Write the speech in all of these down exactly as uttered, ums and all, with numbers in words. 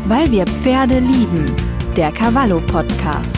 Weil wir Pferde lieben. Der Cavallo Podcast.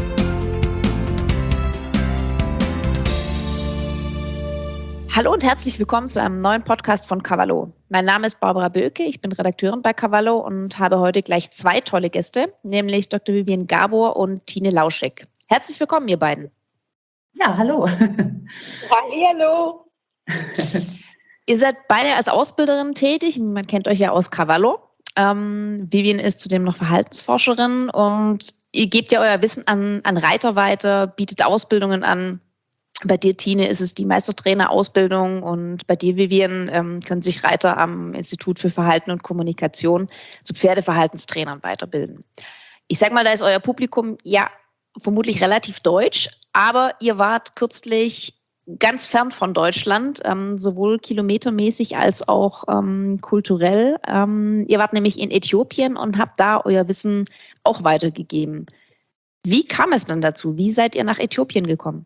Hallo und herzlich willkommen zu einem neuen Podcast von Cavallo. Mein Name ist Barbara Böke, ich bin Redakteurin bei Cavallo und habe heute gleich zwei tolle Gäste, nämlich Doktor Vivian Gabor und Tine Lauschek. Herzlich willkommen, ihr beiden. Ja, hallo. Hallihallo. Ihr seid beide als Ausbilderin tätig, man kennt euch ja aus Cavallo. Ähm, Vivian ist zudem noch Verhaltensforscherin und ihr gebt ja euer Wissen an, an Reiter weiter, bietet Ausbildungen an. Bei dir, Tine, ist es die Meistertrainer-Ausbildung und bei dir, Vivian, ähm, können sich Reiter am Institut für Verhalten und Kommunikation zu Pferdeverhaltenstrainern weiterbilden. Ich sag mal, da ist euer Publikum ja vermutlich relativ deutsch, aber ihr wart kürzlich ganz fern von Deutschland, ähm, sowohl kilometermäßig als auch ähm, kulturell. Ähm, ihr wart nämlich in Äthiopien und habt da euer Wissen auch weitergegeben. Wie kam es dann dazu? Wie seid ihr nach Äthiopien gekommen?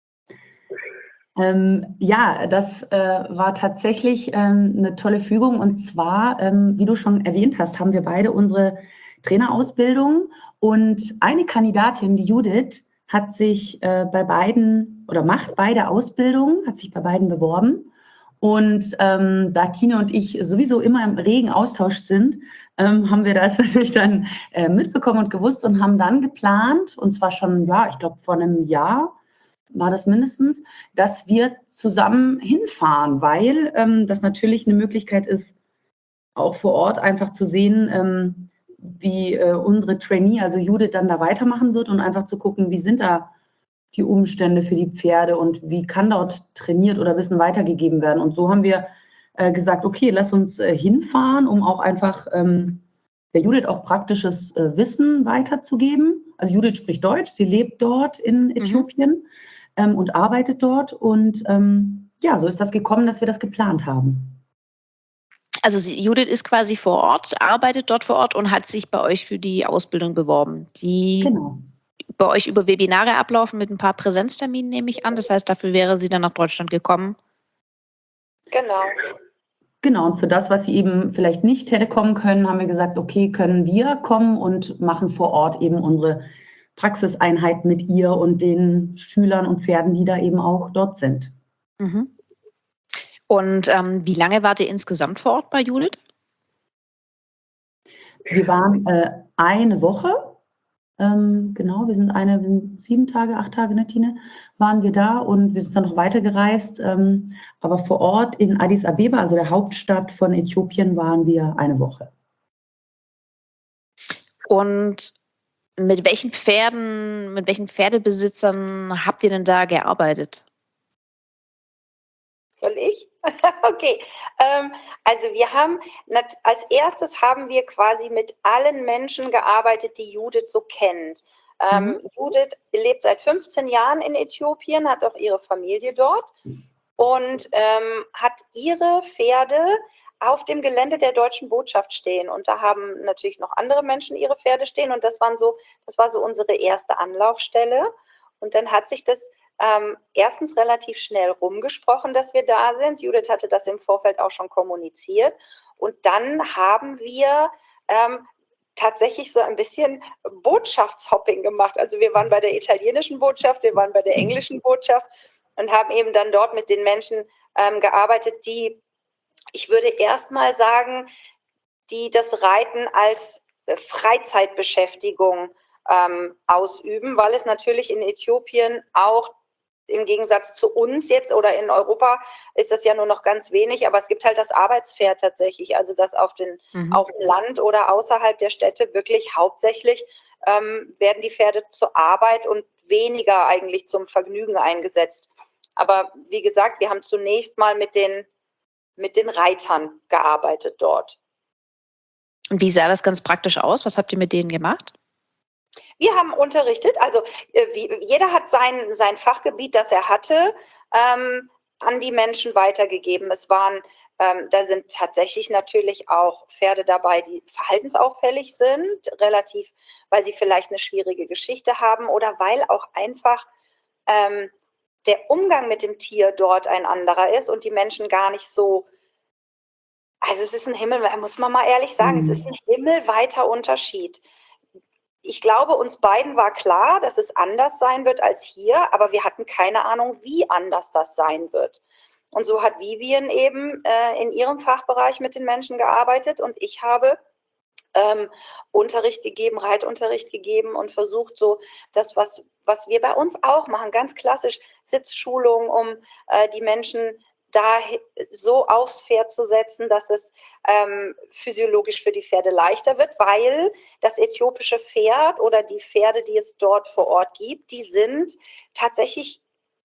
Ähm, ja, das äh, war tatsächlich ähm, eine tolle Fügung. Und zwar, ähm, wie du schon erwähnt hast, haben wir beide unsere Trainerausbildung. Und eine Kandidatin, die Judith, hat sich äh, bei beiden oder macht beide Ausbildungen, hat sich bei beiden beworben. Und ähm, da Tine und ich sowieso immer im regen Austausch sind, ähm, haben wir das natürlich dann äh, mitbekommen und gewusst und haben dann geplant, und zwar schon, ja, ich glaube vor einem Jahr, war das mindestens, dass wir zusammen hinfahren, weil ähm, das natürlich eine Möglichkeit ist, auch vor Ort einfach zu sehen, ähm, wie äh, unsere Trainee, also Judith, dann da weitermachen wird und einfach zu gucken, wie sind da die Umstände für die Pferde und wie kann dort trainiert oder Wissen weitergegeben werden. Und so haben wir äh, gesagt, okay, lass uns äh, hinfahren, um auch einfach ähm, der Judith auch praktisches äh, Wissen weiterzugeben. Also Judith spricht Deutsch, sie lebt dort in Äthiopien. Mhm. Ähm, und arbeitet dort. Und ähm, ja, so ist das gekommen, dass wir das geplant haben. Also sie, Judith ist quasi vor Ort, arbeitet dort vor Ort und hat sich bei euch für die Ausbildung beworben. Die genau. bei euch über Webinare ablaufen mit ein paar Präsenzterminen, nehme ich an. Das heißt, dafür wäre sie dann nach Deutschland gekommen. Genau. Genau, und für das, was sie eben vielleicht nicht hätte kommen können, haben wir gesagt, okay, können wir kommen und machen vor Ort eben unsere Praxiseinheit mit ihr und den Schülern und Pferden, die da eben auch dort sind. Mhm. Und ähm, wie lange wart ihr insgesamt vor Ort bei Judith? Wir waren äh, eine Woche. Ähm, genau, wir sind eine, wir sind sieben Tage, acht Tage, ne, Tine, waren wir da und wir sind dann noch weitergereist. Ähm, aber vor Ort in Addis Abeba, also der Hauptstadt von Äthiopien, waren wir eine Woche. Und mit welchen Pferden, mit welchen Pferdebesitzern habt ihr denn da gearbeitet? Soll ich? Okay. Ähm, also wir haben, als erstes haben wir quasi mit allen Menschen gearbeitet, die Judith so kennt. Ähm, mhm. Judith lebt seit fünfzehn Jahren in Äthiopien, hat auch ihre Familie dort und ähm, hat ihre Pferde auf dem Gelände der Deutschen Botschaft stehen. Und da haben natürlich noch andere Menschen ihre Pferde stehen. Und das waren so, das war so unsere erste Anlaufstelle. Und dann hat sich das ähm, erstens relativ schnell rumgesprochen, dass wir da sind. Judith hatte das im Vorfeld auch schon kommuniziert. Und dann haben wir ähm, tatsächlich so ein bisschen Botschaftshopping gemacht. Also wir waren bei der italienischen Botschaft, wir waren bei der englischen Botschaft und haben eben dann dort mit den Menschen ähm, gearbeitet, die, ich würde erst mal sagen, die das Reiten als Freizeitbeschäftigung ähm, ausüben, weil es natürlich in Äthiopien auch im Gegensatz zu uns jetzt oder in Europa ist das ja nur noch ganz wenig, aber es gibt halt das Arbeitspferd tatsächlich, also das auf, den, mhm. auf dem Land oder außerhalb der Städte wirklich hauptsächlich ähm, werden die Pferde zur Arbeit und weniger eigentlich zum Vergnügen eingesetzt. Aber wie gesagt, wir haben zunächst mal mit den, mit den Reitern gearbeitet dort. Und wie sah das ganz praktisch aus? Was habt ihr mit denen gemacht? Wir haben unterrichtet, also äh, wie, jeder hat sein, sein Fachgebiet, das er hatte, ähm, an die Menschen weitergegeben. Es waren, ähm, da sind tatsächlich natürlich auch Pferde dabei, die verhaltensauffällig sind, relativ, weil sie vielleicht eine schwierige Geschichte haben oder weil auch einfach ähm, der Umgang mit dem Tier dort ein anderer ist und die Menschen gar nicht so Also es ist ein Himmel, muss man mal ehrlich sagen, es ist ein himmelweiter Unterschied. Ich glaube, uns beiden war klar, dass es anders sein wird als hier, aber wir hatten keine Ahnung, wie anders das sein wird. Und so hat Vivian eben äh, in ihrem Fachbereich mit den Menschen gearbeitet und ich habe ähm, Unterricht gegeben, Reitunterricht gegeben und versucht so das, was, was wir bei uns auch machen, ganz klassisch Sitzschulung, um äh, die Menschen da so aufs Pferd zu setzen, dass es ähm, physiologisch für die Pferde leichter wird, weil das äthiopische Pferd oder die Pferde, die es dort vor Ort gibt, die sind tatsächlich,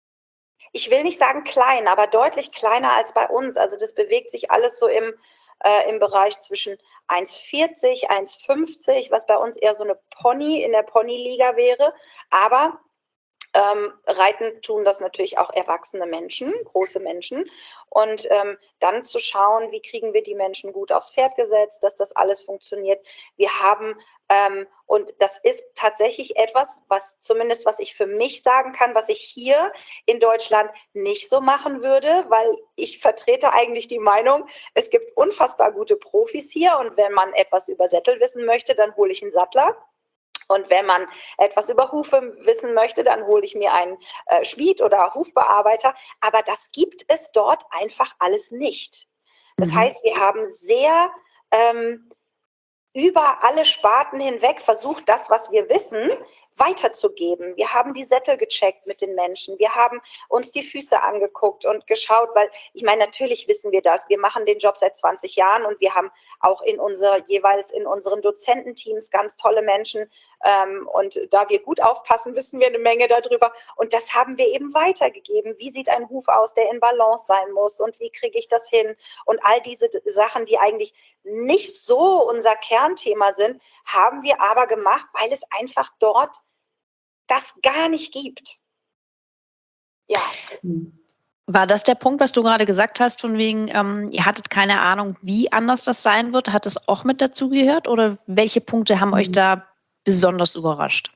ich will nicht sagen klein, aber deutlich kleiner als bei uns. Also das bewegt sich alles so im, äh, im Bereich zwischen eins vierzig, eins fünfzig, was bei uns eher so eine Pony in der Ponyliga wäre, aber Ähm, reiten tun das natürlich auch erwachsene Menschen, große Menschen. Und ähm, dann zu schauen, wie kriegen wir die Menschen gut aufs Pferd gesetzt, dass das alles funktioniert. Wir haben, ähm, und das ist tatsächlich etwas, was zumindest, was ich für mich sagen kann, was ich hier in Deutschland nicht so machen würde, weil ich vertrete eigentlich die Meinung, es gibt unfassbar gute Profis hier und wenn man etwas über Sättel wissen möchte, dann hole ich einen Sattler. Und wenn man etwas über Hufe wissen möchte, dann hole ich mir einen äh, Schmied oder Hufbearbeiter. Aber das gibt es dort einfach alles nicht. Das Mhm. heißt, wir haben sehr ähm, über alle Sparten hinweg versucht, das, was wir wissen, weiterzugeben. Wir haben die Sättel gecheckt mit den Menschen. Wir haben uns die Füße angeguckt und geschaut, weil ich meine, natürlich wissen wir das. Wir machen den Job seit zwanzig Jahren und wir haben auch in unser, jeweils in unseren Dozententeams ganz tolle Menschen. Ähm, und da wir gut aufpassen, wissen wir eine Menge darüber. Und das haben wir eben weitergegeben. Wie sieht ein Huf aus, der in Balance sein muss? Und wie kriege ich das hin? Und all diese Sachen, die eigentlich nicht so unser Kernthema sind, haben wir aber gemacht, weil es einfach dort das gar nicht gibt. Ja. War das der Punkt, was du gerade gesagt hast, von wegen, ähm, ihr hattet keine Ahnung, wie anders das sein wird? Hat das auch mit dazugehört oder welche Punkte haben Mhm. euch da besonders überrascht?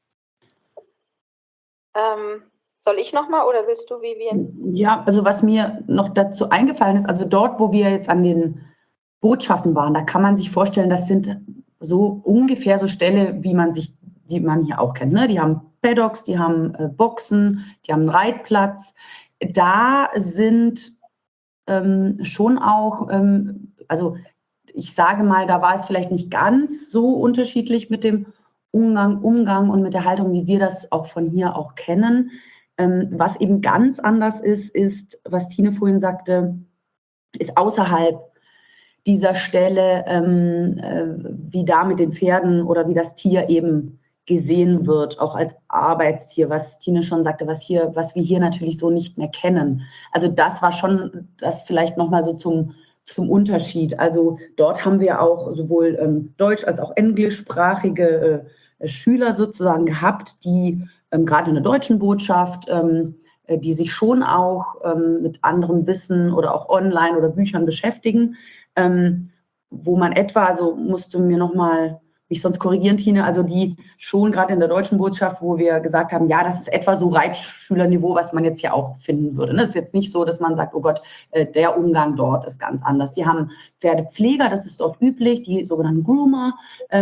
Ähm, soll ich nochmal oder willst du, Vivian? Ja, also was mir noch dazu eingefallen ist, also dort, wo wir jetzt an den Botschaften waren, da kann man sich vorstellen, das sind so ungefähr so Ställe, wie man sich, die man hier auch kennt. Ne? Die haben Paddocks, die haben äh, Boxen, die haben einen Reitplatz. Da sind ähm, schon auch, ähm, also ich sage mal, da war es vielleicht nicht ganz so unterschiedlich mit dem Umgang, Umgang und mit der Haltung, wie wir das auch von hier auch kennen. Ähm, was eben ganz anders ist, ist, was Tine vorhin sagte, ist außerhalb dieser Stelle, ähm, äh, wie da mit den Pferden oder wie das Tier eben gesehen wird, auch als Arbeitstier, was Tine schon sagte, was hier, was wir hier natürlich so nicht mehr kennen. Also das war schon das vielleicht nochmal so zum, zum Unterschied. Also dort haben wir auch sowohl ähm, deutsch- als auch englischsprachige äh, Schüler sozusagen gehabt, die ähm, gerade in der deutschen Botschaft, ähm, die sich schon auch ähm, mit anderem Wissen oder auch online oder Büchern beschäftigen. Ähm, wo man etwa, also musst du mir nochmal mich sonst korrigieren, Tine, also die schon gerade in der deutschen Botschaft, wo wir gesagt haben, ja, das ist etwa so Reitschülerniveau, was man jetzt ja auch finden würde. Das ist jetzt nicht so, dass man sagt, oh Gott, der Umgang dort ist ganz anders. Die haben Pferdepfleger, das ist dort üblich, die sogenannten Groomer,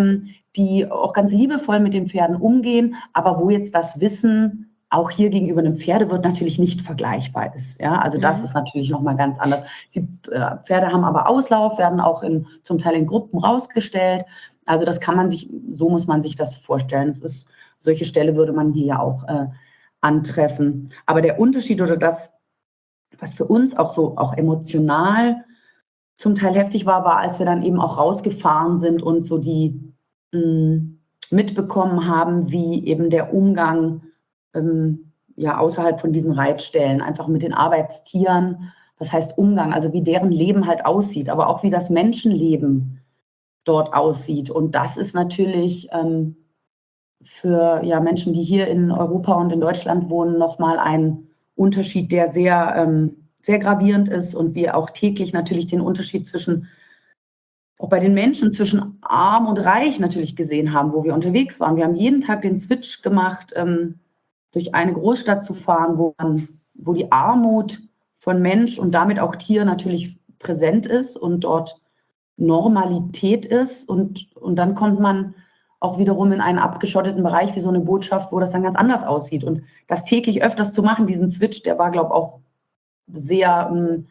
die auch ganz liebevoll mit den Pferden umgehen, aber wo jetzt das Wissen auch hier gegenüber einem Pferdewirt natürlich nicht vergleichbar ist. Ja, also das mhm. ist natürlich nochmal ganz anders. Die äh, Pferde haben aber Auslauf, werden auch in, zum Teil in Gruppen rausgestellt. Also das kann man sich, so muss man sich das vorstellen. Es ist, solche Stelle würde man hier ja auch äh, antreffen. Aber der Unterschied oder das, was für uns auch so auch emotional zum Teil heftig war, war, als wir dann eben auch rausgefahren sind und so die mh, mitbekommen haben, wie eben der Umgang ähm, ja außerhalb von diesen Reitstellen, einfach mit den Arbeitstieren, das heißt Umgang, also wie deren Leben halt aussieht, aber auch wie das Menschenleben dort aussieht. Und das ist natürlich ähm, für ja, Menschen, die hier in Europa und in Deutschland wohnen, nochmal ein Unterschied, der sehr, ähm, sehr gravierend ist und wir auch täglich natürlich den Unterschied zwischen, auch bei den Menschen zwischen arm und reich natürlich gesehen haben, wo wir unterwegs waren. Wir haben jeden Tag den Switch gemacht, ähm, durch eine Großstadt zu fahren, wo, man, wo die Armut von Mensch und damit auch Tier natürlich präsent ist und dort Normalität ist und, und dann kommt man auch wiederum in einen abgeschotteten Bereich wie so eine Botschaft, wo das dann ganz anders aussieht. Und das täglich öfters zu machen, diesen Switch, der war, glaube ich, auch sehr ähm,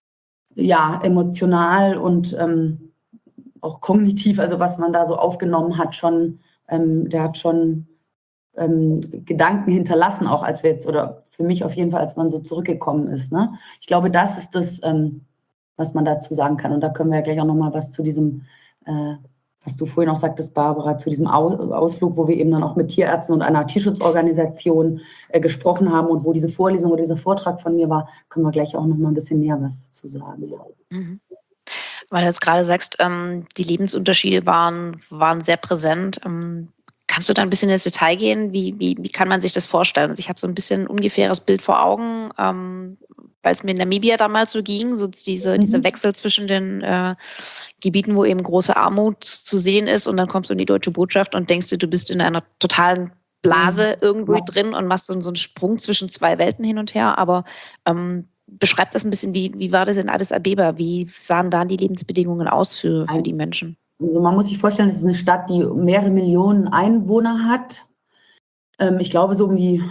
ja, emotional und ähm, auch kognitiv, also was man da so aufgenommen hat, schon, ähm, der hat schon ähm, Gedanken hinterlassen, auch als wir jetzt, oder für mich auf jeden Fall, als man so zurückgekommen ist. Ne? Ich glaube, das ist das, ähm, was man dazu sagen kann. Und da können wir ja gleich auch nochmal was zu diesem, äh, was du vorhin auch sagtest, Barbara, zu diesem Au- Ausflug, wo wir eben dann auch mit Tierärzten und einer Tierschutzorganisation äh, gesprochen haben und wo diese Vorlesung oder dieser Vortrag von mir war, können wir gleich auch nochmal ein bisschen näher was zu sagen. Ja. Mhm. Weil du jetzt gerade sagst, ähm, die Lebensunterschiede waren, waren sehr präsent. Ähm, kannst du da ein bisschen ins Detail gehen? Wie, wie, wie kann man sich das vorstellen? Also ich habe so ein bisschen ein ungefähres Bild vor Augen, ähm, weil es mir in Namibia damals so ging, so diese, Mhm. dieser Wechsel zwischen den äh, Gebieten, wo eben große Armut zu sehen ist und dann kommst du in die deutsche Botschaft und denkst dir, du bist in einer totalen Blase irgendwo Ja. drin und machst so, so einen Sprung zwischen zwei Welten hin und her. Aber ähm, beschreib das ein bisschen, wie, wie war das in Addis Abeba? Wie sahen da die Lebensbedingungen aus für, für die Menschen? Also man muss sich vorstellen, das ist eine Stadt, die mehrere Millionen Einwohner hat. Ähm, ich glaube so um die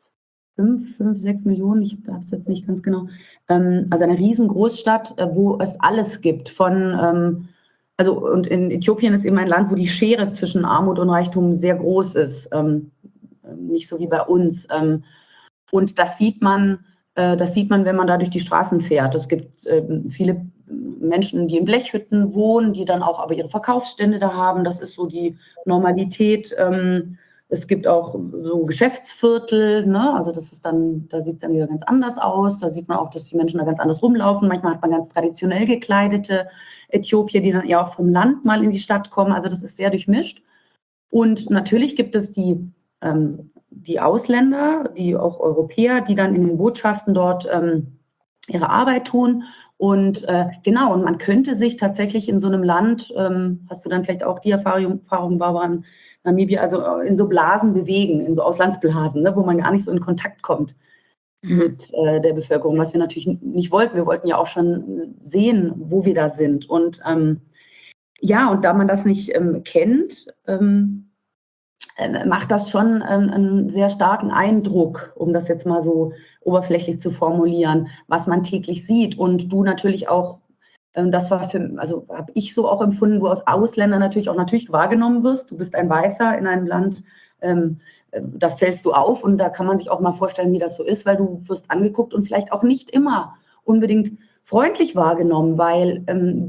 fünf, fünf, sechs Millionen, ich habe es jetzt nicht ganz genau. Ähm, also eine riesen Großstadt, äh, wo es alles gibt. Von, ähm, also und in Äthiopien ist eben ein Land, wo die Schere zwischen Armut und Reichtum sehr groß ist. Ähm, nicht so wie bei uns. Ähm, und das sieht man, äh, das sieht man, wenn man da durch die Straßen fährt. Es gibt ähm, viele Menschen, die in Blechhütten wohnen, die dann auch aber ihre Verkaufsstände da haben. Das ist so die Normalität. Ähm, es gibt auch so Geschäftsviertel, ne? Also das ist dann, da sieht es dann wieder ganz anders aus. Da sieht man auch, dass die Menschen da ganz anders rumlaufen. Manchmal hat man ganz traditionell gekleidete Äthiopier, die dann eher auch vom Land mal in die Stadt kommen. Also das ist sehr durchmischt. Und natürlich gibt es die, ähm, die Ausländer, die auch Europäer, die dann in den Botschaften dort ähm, ihre Arbeit tun. Und äh, genau, und man könnte sich tatsächlich in so einem Land, ähm, hast du dann vielleicht auch die Erfahrung, Erfahrung Barbara, in Namibia, also in so Blasen bewegen, in so Auslandsblasen, ne, wo man gar nicht so in Kontakt kommt Mhm. mit äh, der Bevölkerung, was wir natürlich nicht wollten. Wir wollten ja auch schon sehen, wo wir da sind. Und ähm, ja, und da man das nicht ähm, kennt, ähm, äh, macht das schon einen, einen sehr starken Eindruck, um das jetzt mal so oberflächlich zu formulieren, was man täglich sieht. Und du natürlich auch, ähm, das war für, also habe ich so auch empfunden, du als Ausländer natürlich auch natürlich wahrgenommen wirst. Du bist ein Weißer in einem Land, ähm, äh, da fällst du auf und da kann man sich auch mal vorstellen, wie das so ist, weil du wirst angeguckt und vielleicht auch nicht immer unbedingt freundlich wahrgenommen, weil ähm,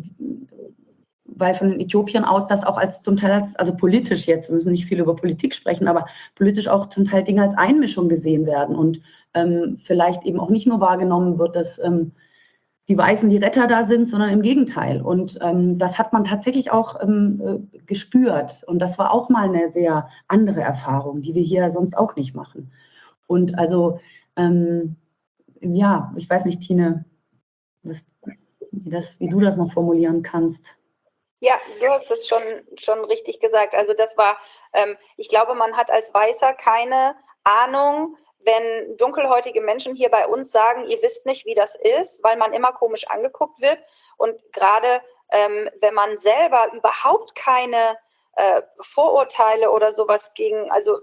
weil von den Äthiopiern aus das auch als zum Teil, als, also politisch jetzt, wir müssen nicht viel über Politik sprechen, aber politisch auch zum Teil Dinge als Einmischung gesehen werden und ähm, vielleicht eben auch nicht nur wahrgenommen wird, dass ähm, die Weißen die Retter da sind, sondern im Gegenteil. Und ähm, das hat man tatsächlich auch ähm, äh, gespürt. Und das war auch mal eine sehr andere Erfahrung, die wir hier sonst auch nicht machen. Und also, ähm, ja, ich weiß nicht, Tine, was, wie, das, wie du das noch formulieren kannst. Ja, du hast es schon, schon richtig gesagt. Also das war, ähm, ich glaube, man hat als Weißer keine Ahnung, wenn dunkelhäutige Menschen hier bei uns sagen, ihr wisst nicht, wie das ist, weil man immer komisch angeguckt wird. Und gerade ähm, wenn man selber überhaupt keine äh, Vorurteile oder sowas gegen, also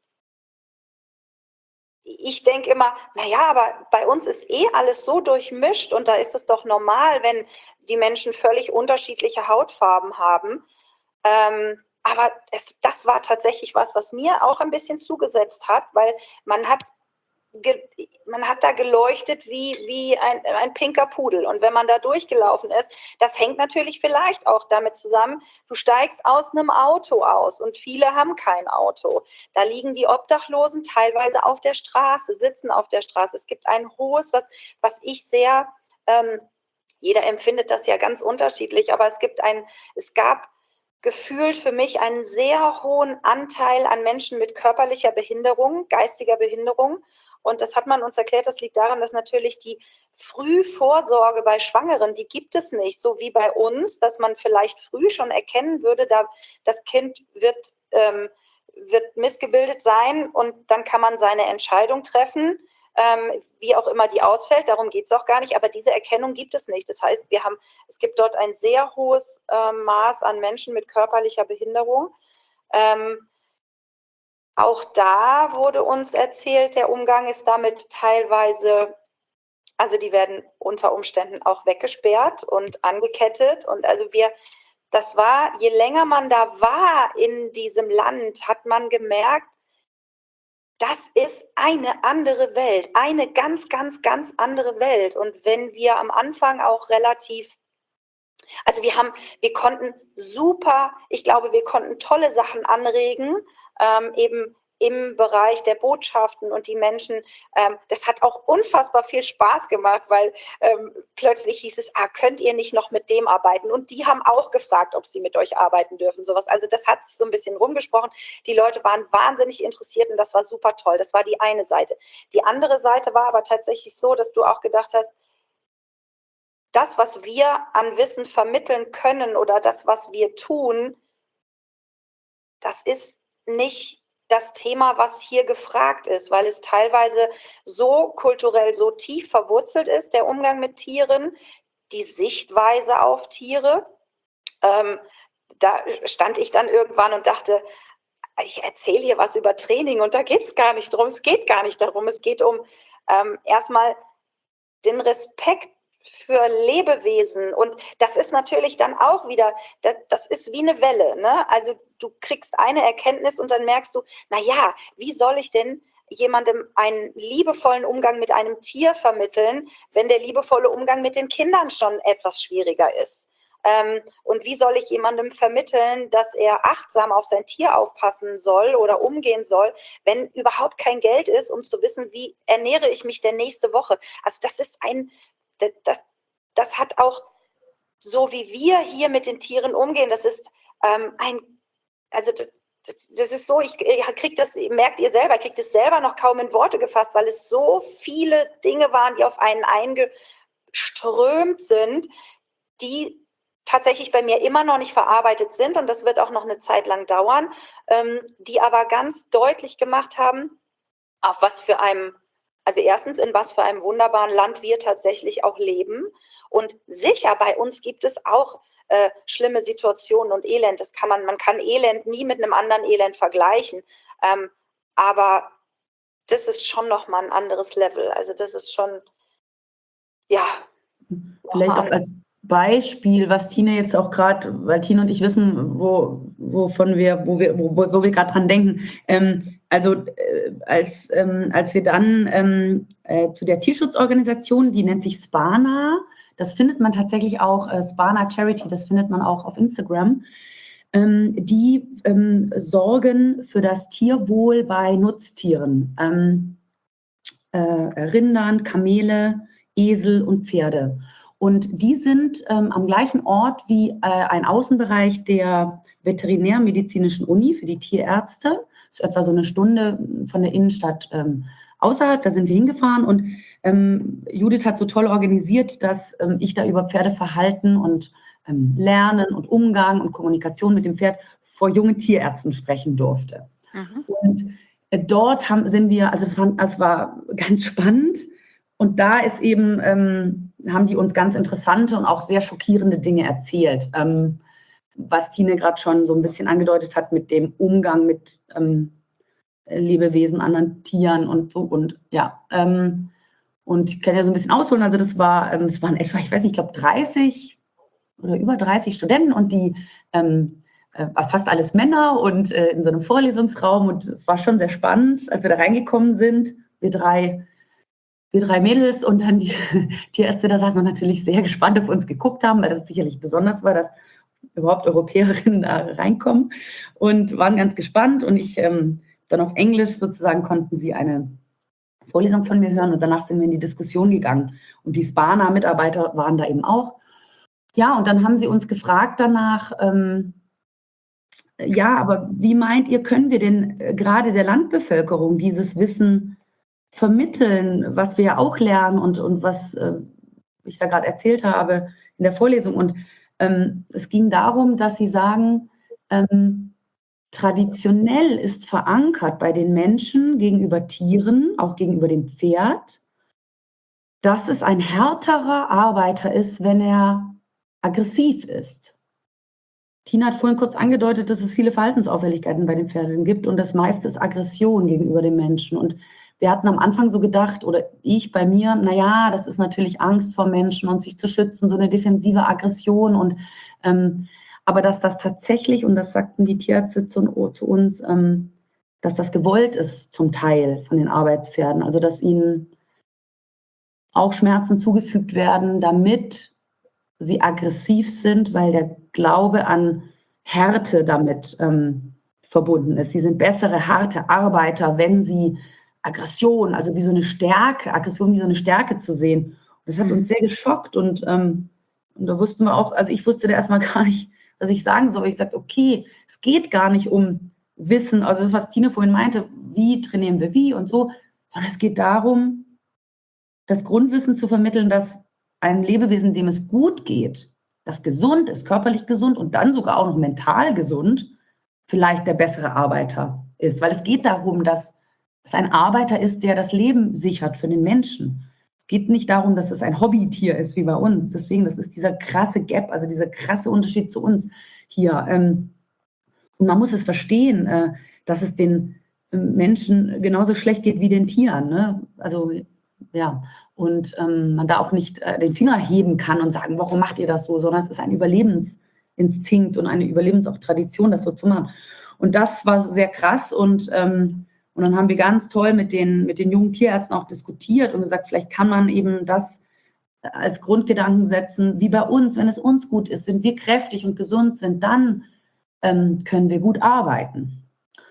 ich denke immer, naja, aber bei uns ist eh alles so durchmischt und da ist es doch normal, wenn die Menschen völlig unterschiedliche Hautfarben haben. Ähm, aber es, das war tatsächlich was, was mir auch ein bisschen zugesetzt hat, weil man hat man hat da geleuchtet wie, wie ein, ein pinker Pudel. Und wenn man da durchgelaufen ist, das hängt natürlich vielleicht auch damit zusammen, du steigst aus einem Auto aus und viele haben kein Auto. Da liegen die Obdachlosen teilweise auf der Straße, sitzen auf der Straße. Es gibt ein hohes, was, was ich sehr, ähm, jeder empfindet das ja ganz unterschiedlich, aber es gibt ein, es gab gefühlt für mich einen sehr hohen Anteil an Menschen mit körperlicher Behinderung, geistiger Behinderung. Und das hat man uns erklärt, das liegt daran, dass natürlich die Frühvorsorge bei Schwangeren, die gibt es nicht, so wie bei uns, dass man vielleicht früh schon erkennen würde, da das Kind wird, ähm, wird missgebildet sein und dann kann man seine Entscheidung treffen. ähm, wie auch immer die ausfällt, darum geht es auch gar nicht, aber diese Erkennung gibt es nicht. Das heißt, wir haben, es gibt dort ein sehr hohes äh, Maß an Menschen mit körperlicher Behinderung. Ähm, auch da wurde uns erzählt, der Umgang ist damit teilweise, also die werden unter Umständen auch weggesperrt und angekettet. Und also wir, das war, je länger man da war in diesem Land, hat man gemerkt, das ist eine andere Welt, eine ganz, ganz, ganz andere Welt. Und wenn wir am Anfang auch relativ, also wir haben, wir konnten super, ich glaube, wir konnten tolle Sachen anregen, ähm, eben im Bereich der Botschaften und die Menschen, ähm, das hat auch unfassbar viel Spaß gemacht, weil ähm, plötzlich hieß es, ah, könnt ihr nicht noch mit dem arbeiten? Und die haben auch gefragt, ob sie mit euch arbeiten dürfen, sowas. Also das hat sich so ein bisschen rumgesprochen. Die Leute waren wahnsinnig interessiert und das war super toll. Das war die eine Seite. Die andere Seite war aber tatsächlich so, dass du auch gedacht hast, das, was wir an Wissen vermitteln können oder das, was wir tun, das ist nicht das Thema, was hier gefragt ist, weil es teilweise so kulturell so tief verwurzelt ist, der Umgang mit Tieren, die Sichtweise auf Tiere. Ähm, da stand ich dann irgendwann und dachte, ich erzähle hier was über Training und da geht es gar nicht drum, es geht gar nicht darum, es geht um ähm, erstmal den Respekt für Lebewesen. Und das ist natürlich dann auch wieder, das, das ist wie eine Welle, ne? Also du kriegst eine Erkenntnis und dann merkst du, naja, wie soll ich denn jemandem einen liebevollen Umgang mit einem Tier vermitteln, wenn der liebevolle Umgang mit den Kindern schon etwas schwieriger ist? Ähm, und wie soll ich jemandem vermitteln, dass er achtsam auf sein Tier aufpassen soll oder umgehen soll, wenn überhaupt kein Geld ist, um zu wissen, wie ernähre ich mich denn nächste Woche? Also das ist ein, das, das, das hat auch, so wie wir hier mit den Tieren umgehen, das ist ähm, ein, also das, das, das ist so, ich, ich krieg das, merkt ihr selber, ich kriege das selber noch kaum in Worte gefasst, weil es so viele Dinge waren, die auf einen eingeströmt sind, die tatsächlich bei mir immer noch nicht verarbeitet sind und das wird auch noch eine Zeit lang dauern, ähm, die aber ganz deutlich gemacht haben, auf was für einem, also erstens, in was für einem wunderbaren Land wir tatsächlich auch leben. Und sicher, bei uns gibt es auch äh, schlimme Situationen und Elend. Das kann man, man kann Elend nie mit einem anderen Elend vergleichen. Ähm, aber das ist schon nochmal ein anderes Level. Also das ist schon, ja. Vielleicht auch als Beispiel, was Tine jetzt auch gerade, weil Tine und ich wissen, wo, wovon wir, wo wir, wo, wo wir gerade dran denken. Ähm, also äh, als, ähm, als wir dann ähm, äh, zu der Tierschutzorganisation, die nennt sich Spana, das findet man tatsächlich auch, äh, Spana Charity, das findet man auch auf Instagram. Ähm, die ähm, sorgen für das Tierwohl bei Nutztieren, ähm, äh, Rindern, Kamele, Esel und Pferde. Und die sind ähm, am gleichen Ort wie äh, ein Außenbereich der Veterinärmedizinischen Uni für die Tierärzte. Das ist etwa so eine Stunde von der Innenstadt ähm, außerhalb. Da sind wir hingefahren und ähm, Judith hat so toll organisiert, dass ähm, ich da über Pferdeverhalten und ähm, Lernen und Umgang und Kommunikation mit dem Pferd vor jungen Tierärzten sprechen durfte. Mhm. Und äh, dort haben, sind wir, also es war, es war ganz spannend. Und da ist eben, ähm, haben die uns ganz interessante und auch sehr schockierende Dinge erzählt, ähm, was Tine gerade schon so ein bisschen angedeutet hat mit dem Umgang mit ähm, Lebewesen, anderen Tieren und so. Und ja, ähm, und ich kann ja so ein bisschen ausholen. Also das war, ähm, das waren etwa, ich weiß nicht, ich glaube dreißig oder über dreißig Studenten und die ähm, äh, fast alles Männer und äh, in so einem Vorlesungsraum. Und es war schon sehr spannend, als wir da reingekommen sind, wir drei Wir drei Mädels und dann die Tierärzte da saßen und natürlich sehr gespannt auf uns geguckt haben, weil das sicherlich besonders war, dass überhaupt Europäerinnen da reinkommen und waren ganz gespannt. Und ich ähm, dann auf Englisch sozusagen konnten sie eine Vorlesung von mir hören und danach sind wir in die Diskussion gegangen. Und die Spana-Mitarbeiter waren da eben auch. Ja, und dann haben sie uns gefragt danach, ähm, ja, aber wie meint ihr, können wir denn äh, gerade der Landbevölkerung dieses Wissen vermitteln, was wir ja auch lernen und, und was äh, ich da gerade erzählt habe in der Vorlesung. Und ähm, es ging darum, dass sie sagen, ähm, traditionell ist verankert bei den Menschen gegenüber Tieren, auch gegenüber dem Pferd, dass es ein härterer Arbeiter ist, wenn er aggressiv ist. Tina hat vorhin kurz angedeutet, dass es viele Verhaltensauffälligkeiten bei den Pferden gibt und das meiste ist Aggression gegenüber den Menschen. Und wir hatten am Anfang so gedacht, oder ich bei mir, naja, das ist natürlich Angst vor Menschen und sich zu schützen, so eine defensive Aggression. Und ähm, aber dass das tatsächlich, und das sagten die Tierärzte zu, zu uns, ähm, dass das gewollt ist zum Teil von den Arbeitspferden. Also dass ihnen auch Schmerzen zugefügt werden, damit sie aggressiv sind, weil der Glaube an Härte damit ähm, verbunden ist. Sie sind bessere, harte Arbeiter, wenn sie Aggression, also wie so eine Stärke, Aggression wie so eine Stärke zu sehen. Und das hat Mhm. uns sehr geschockt und, ähm, und da wussten wir auch, also ich wusste da erstmal gar nicht, was ich sagen soll. Ich sagte, okay, es geht gar nicht um Wissen, also das, was Tine vorhin meinte, wie trainieren wir wie und so, sondern es geht darum, das Grundwissen zu vermitteln, dass ein Lebewesen, dem es gut geht, das gesund ist, körperlich gesund und dann sogar auch noch mental gesund, vielleicht der bessere Arbeiter ist. Weil es geht darum, dass es ein Arbeiter ist, der das Leben sichert für den Menschen. Es geht nicht darum, dass es ein Hobbytier ist wie bei uns. Deswegen, das ist dieser krasse Gap, also dieser krasse Unterschied zu uns hier. Und man muss es verstehen, äh, dass es den Menschen genauso schlecht geht wie den Tieren. Ne? Also ja, und ähm, man da auch nicht äh, den Finger heben kann und sagen, warum macht ihr das so, sondern es ist ein Überlebensinstinkt und eine Überlebenstradition, das so zu machen. Und das war sehr krass und, ähm, und dann haben wir ganz toll mit den, mit den jungen Tierärzten auch diskutiert und gesagt, vielleicht kann man eben das als Grundgedanken setzen, wie bei uns, wenn es uns gut ist, wenn wir kräftig und gesund sind, dann ähm, können wir gut arbeiten.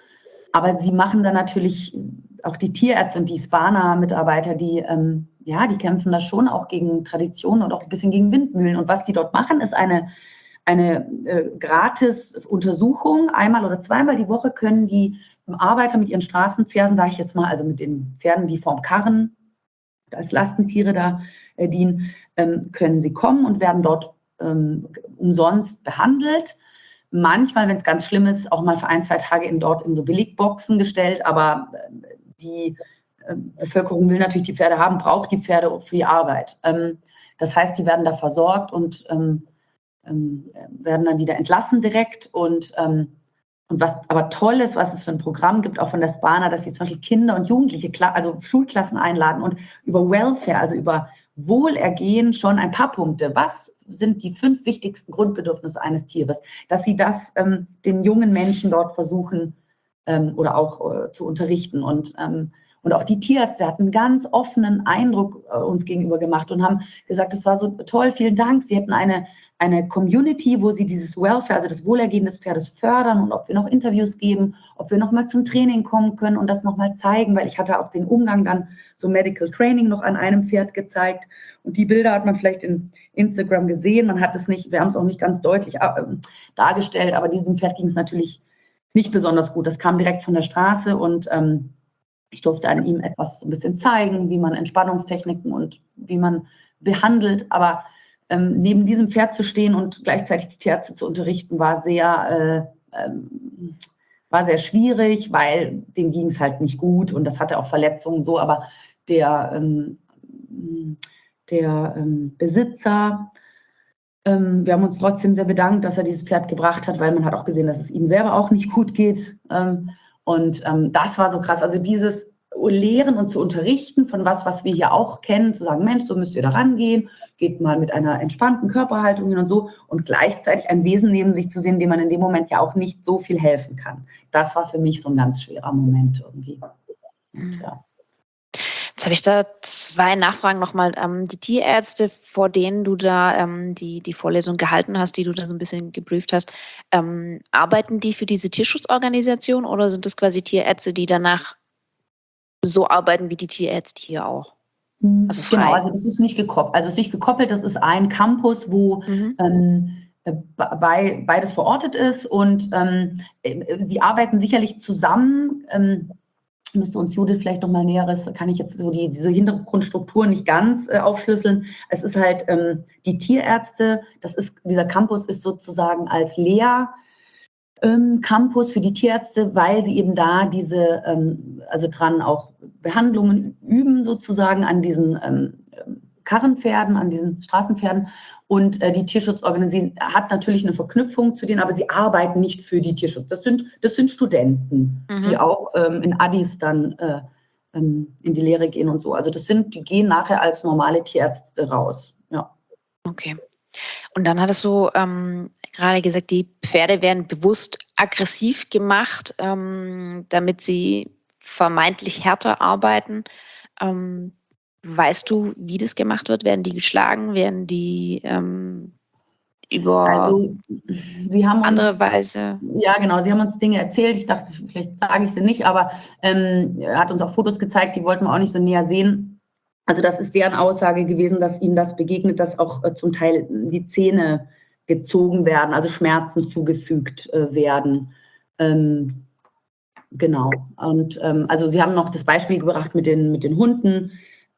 Aber sie machen dann natürlich auch die Tierärzte und die Spana-Mitarbeiter, die, ähm, ja, die kämpfen da schon auch gegen Traditionen und auch ein bisschen gegen Windmühlen. Und was die dort machen, ist eine, eine äh, gratis Untersuchung. Einmal oder zweimal die Woche können die Arbeiter mit ihren Straßenpferden, sage ich jetzt mal, also mit den Pferden, die vorm Karren als Lastentiere da äh, dienen, ähm, können sie kommen und werden dort ähm, umsonst behandelt. Manchmal, wenn es ganz schlimm ist, auch mal für ein, zwei Tage in, dort in so Billigboxen gestellt. Aber äh, die äh, Bevölkerung will natürlich die Pferde haben, braucht die Pferde für die Arbeit. Ähm, das heißt, die werden da versorgt und ähm, ähm, werden dann wieder entlassen direkt. Und, ähm, und was aber toll ist, was es für ein Programm gibt, auch von der Spana, dass sie zum Beispiel Kinder und Jugendliche, also Schulklassen einladen und über Welfare, also über Wohlergehen schon ein paar Punkte. Was sind die fünf wichtigsten Grundbedürfnisse eines Tieres? Dass sie das ähm, den jungen Menschen dort versuchen ähm, oder auch äh, zu unterrichten. Und, ähm, und auch die Tierärzte hatten einen ganz offenen Eindruck äh, uns gegenüber gemacht und haben gesagt, es war so toll, vielen Dank. Sie hätten eine, eine Community, wo sie dieses Welfare, also das Wohlergehen des Pferdes fördern und ob wir noch Interviews geben, ob wir noch mal zum Training kommen können und das noch mal zeigen, weil ich hatte auch den Umgang dann so Medical Training noch an einem Pferd gezeigt und die Bilder hat man vielleicht in Instagram gesehen, man hat es nicht, wir haben es auch nicht ganz deutlich äh, dargestellt, aber diesem Pferd ging es natürlich nicht besonders gut. Das kam direkt von der Straße und ähm, ich durfte an ihm etwas ein bisschen zeigen, wie man Entspannungstechniken und wie man behandelt, aber ähm, neben diesem Pferd zu stehen und gleichzeitig die Tierärzte zu unterrichten, war sehr, äh, ähm, war sehr schwierig, weil dem ging es halt nicht gut und das hatte auch Verletzungen so, aber der, ähm, der ähm, Besitzer, ähm, wir haben uns trotzdem sehr bedankt, dass er dieses Pferd gebracht hat, weil man hat auch gesehen, dass es ihm selber auch nicht gut geht. Ähm, und ähm, das war so krass. Also dieses Lehren und zu unterrichten von was, was wir hier auch kennen, zu sagen, Mensch, so müsst ihr da rangehen, geht mal mit einer entspannten Körperhaltung hin und so und gleichzeitig ein Wesen neben sich zu sehen, dem man in dem Moment ja auch nicht so viel helfen kann. Das war für mich so ein ganz schwerer Moment irgendwie. Und, ja. Jetzt habe ich da zwei Nachfragen nochmal. Ähm, die Tierärzte, vor denen du da ähm, die, die Vorlesung gehalten hast, die du da so ein bisschen geprüft hast, ähm, arbeiten die für diese Tierschutzorganisation oder sind das quasi Tierärzte, die danach so arbeiten wie die Tierärzte hier auch? Also frei. Genau, also das ist nicht gekoppelt. Also es ist nicht gekoppelt, das ist ein Campus, wo Mhm. ähm, bei, beides verortet ist und ähm, sie arbeiten sicherlich zusammen. Ähm, müsste uns Judith vielleicht noch mal Näheres, kann ich jetzt so die, diese Hintergrundstruktur nicht ganz äh, aufschlüsseln. Es ist halt ähm, die Tierärzte, das ist, dieser Campus ist sozusagen als Lehr- ähm, Campus für die Tierärzte, weil sie eben da diese, ähm, also dran auch Behandlungen üben sozusagen an diesen ähm, Karrenpferden, an diesen Straßenpferden. Und äh, die Tierschutzorganisation hat natürlich eine Verknüpfung zu denen, aber sie arbeiten nicht für die Tierschutz. Das sind, das sind Studenten, mhm. die auch ähm, in Addis dann äh, ähm, in die Lehre gehen und so. Also das sind, die gehen nachher als normale Tierärzte raus. Ja. Okay. Und dann hattest du ähm, gerade gesagt, die Pferde werden bewusst aggressiv gemacht, ähm, damit sie vermeintlich härter arbeiten. Ähm, weißt du, wie das gemacht wird? Werden die geschlagen? Werden die ähm, über also, sie haben uns, andere Weise? Ja, genau. Sie haben uns Dinge erzählt. Ich dachte, vielleicht sage ich sie nicht, aber ähm, er hat uns auch Fotos gezeigt, die wollten wir auch nicht so näher sehen. Also das ist deren Aussage gewesen, dass ihnen das begegnet, dass auch äh, zum Teil die Zähne gezogen werden, also Schmerzen zugefügt äh, werden. Ähm, genau. Und ähm, also sie haben noch das Beispiel gebracht mit den, mit den Hunden,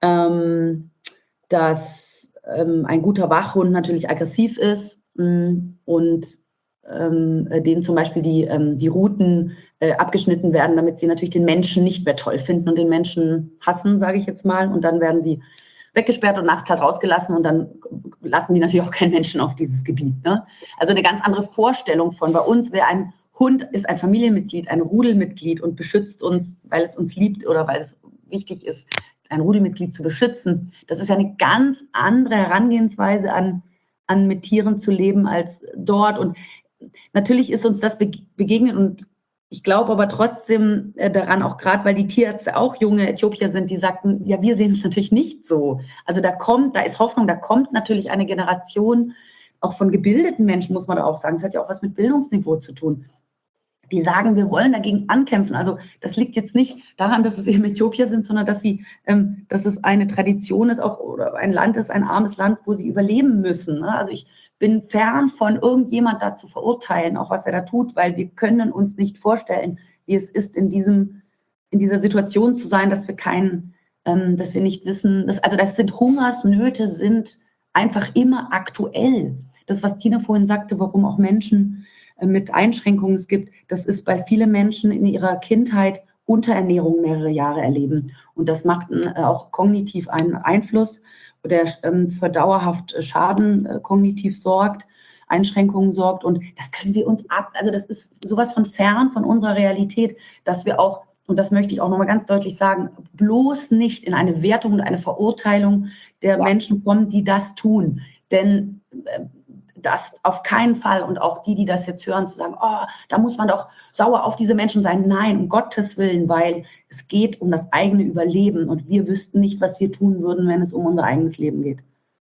ähm, dass ähm, ein guter Wachhund natürlich aggressiv ist mh, und ähm, denen zum Beispiel die, ähm, die Routen äh, abgeschnitten werden, damit sie natürlich den Menschen nicht mehr toll finden und den Menschen hassen, sage ich jetzt mal. Und dann werden sie weggesperrt und nachts halt rausgelassen und dann lassen die natürlich auch keinen Menschen auf dieses Gebiet. Ne? Also eine ganz andere Vorstellung von bei uns wäre ein Hund ist ein Familienmitglied, ein Rudelmitglied und beschützt uns, weil es uns liebt oder weil es wichtig ist, ein Rudelmitglied zu beschützen. Das ist ja eine ganz andere Herangehensweise an, an mit Tieren zu leben als dort. Und natürlich ist uns das begegnet und ich glaube aber trotzdem daran, auch gerade weil die Tierärzte auch junge Äthiopier sind, die sagten, ja, wir sehen es natürlich nicht so. Also da kommt, da ist Hoffnung, da kommt natürlich eine Generation auch von gebildeten Menschen, muss man da auch sagen. Das hat ja auch was mit Bildungsniveau zu tun. Die sagen, wir wollen dagegen ankämpfen. Also das liegt jetzt nicht daran, dass es eben Äthiopier sind, sondern dass sie, ähm, dass es eine Tradition ist, auch oder ein Land ist, ein armes Land, wo sie überleben müssen. Ne? Also ich bin fern von irgendjemand da zu verurteilen, auch was er da tut, weil wir können uns nicht vorstellen, wie es ist, in diesem, in dieser Situation zu sein, dass wir keinen, ähm, dass wir nicht wissen, dass, also das sind Hungersnöte, sind einfach immer aktuell. Das, was Tina vorhin sagte, warum auch Menschen mit Einschränkungen es gibt, das ist, weil viele Menschen in ihrer Kindheit Unterernährung mehrere Jahre erleben. Und das macht auch kognitiv einen Einfluss, der für dauerhaft Schaden kognitiv sorgt, Einschränkungen sorgt. Und das können wir uns ab, also das ist sowas von fern von unserer Realität, dass wir auch, und das möchte ich auch nochmal ganz deutlich sagen, bloß nicht in eine Wertung und eine Verurteilung der ja. Menschen kommen, die das tun. Denn das auf keinen Fall und auch die, die das jetzt hören, zu sagen, oh, da muss man doch sauer auf diese Menschen sein. Nein, um Gottes Willen, weil es geht um das eigene Überleben und wir wüssten nicht, was wir tun würden, wenn es um unser eigenes Leben geht.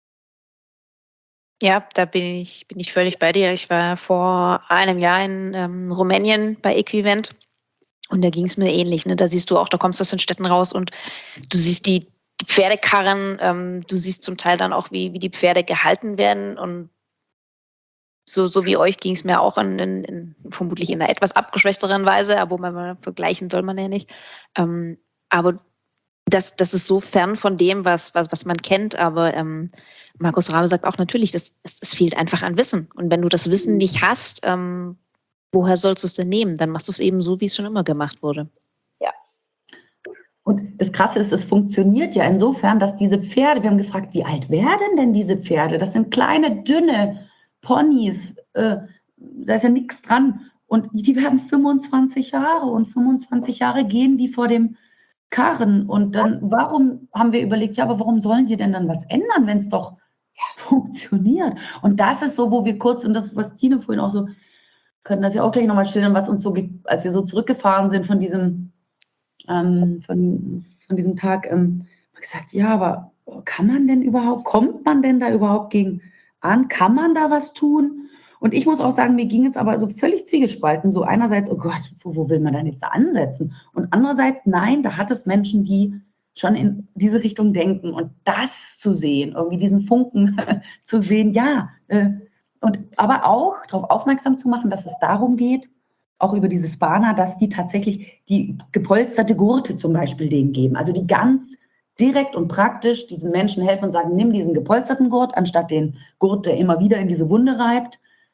Ja, da bin ich, bin ich völlig bei dir. Ich war vor einem Jahr in ähm, Rumänien bei Equivent und da ging es mir ähnlich. Ne? Da siehst du auch, da kommst du aus den Städten raus und du siehst die, die Pferdekarren, ähm, du siehst zum Teil dann auch, wie, wie die Pferde gehalten werden und So, so wie euch ging es mir auch in, in, in, vermutlich in einer etwas abgeschwächteren Weise, aber man vergleichen soll man ja nicht. Ähm, aber das, das ist so fern von dem, was, was, was man kennt. Aber ähm, Markus Rabe sagt auch natürlich, das, es, es fehlt einfach an Wissen. Und wenn du das Wissen nicht hast, ähm, woher sollst du es denn nehmen? Dann machst du es eben so, wie es schon immer gemacht wurde. Ja. Und das Krasse ist, es funktioniert ja insofern, dass diese Pferde, wir haben gefragt, wie alt werden denn diese Pferde? Das sind kleine, dünne Ponys, äh, da ist ja nichts dran. Und die werden fünfundzwanzig Jahre und fünfundzwanzig Jahre gehen die vor dem Karren. Und dann, warum haben wir überlegt, ja, aber warum sollen die denn dann was ändern, wenn es doch funktioniert? Und das ist so, wo wir kurz, und das ist, was Tine vorhin auch so, können das ja auch gleich nochmal schildern, was uns so, als wir so zurückgefahren sind von diesem, ähm, von, von diesem Tag, ähm, gesagt, ja, aber kann man denn überhaupt, kommt man denn da überhaupt gegen an? Kann man da was tun? Und ich muss auch sagen, mir ging es aber so völlig zwiegespalten. So einerseits, oh Gott, wo, wo will man denn jetzt da ansetzen? Und andererseits, nein, da hat es Menschen, die schon in diese Richtung denken. Und das zu sehen, irgendwie diesen Funken zu sehen, ja. Äh, und aber auch darauf aufmerksam zu machen, dass es darum geht, auch über dieses Banner, dass die tatsächlich die gepolsterte Gurte zum Beispiel denen geben. Also die ganz direkt und praktisch diesen Menschen helfen und sagen, nimm diesen gepolsterten Gurt, anstatt den Gurt, der immer wieder in diese Wunde reibt.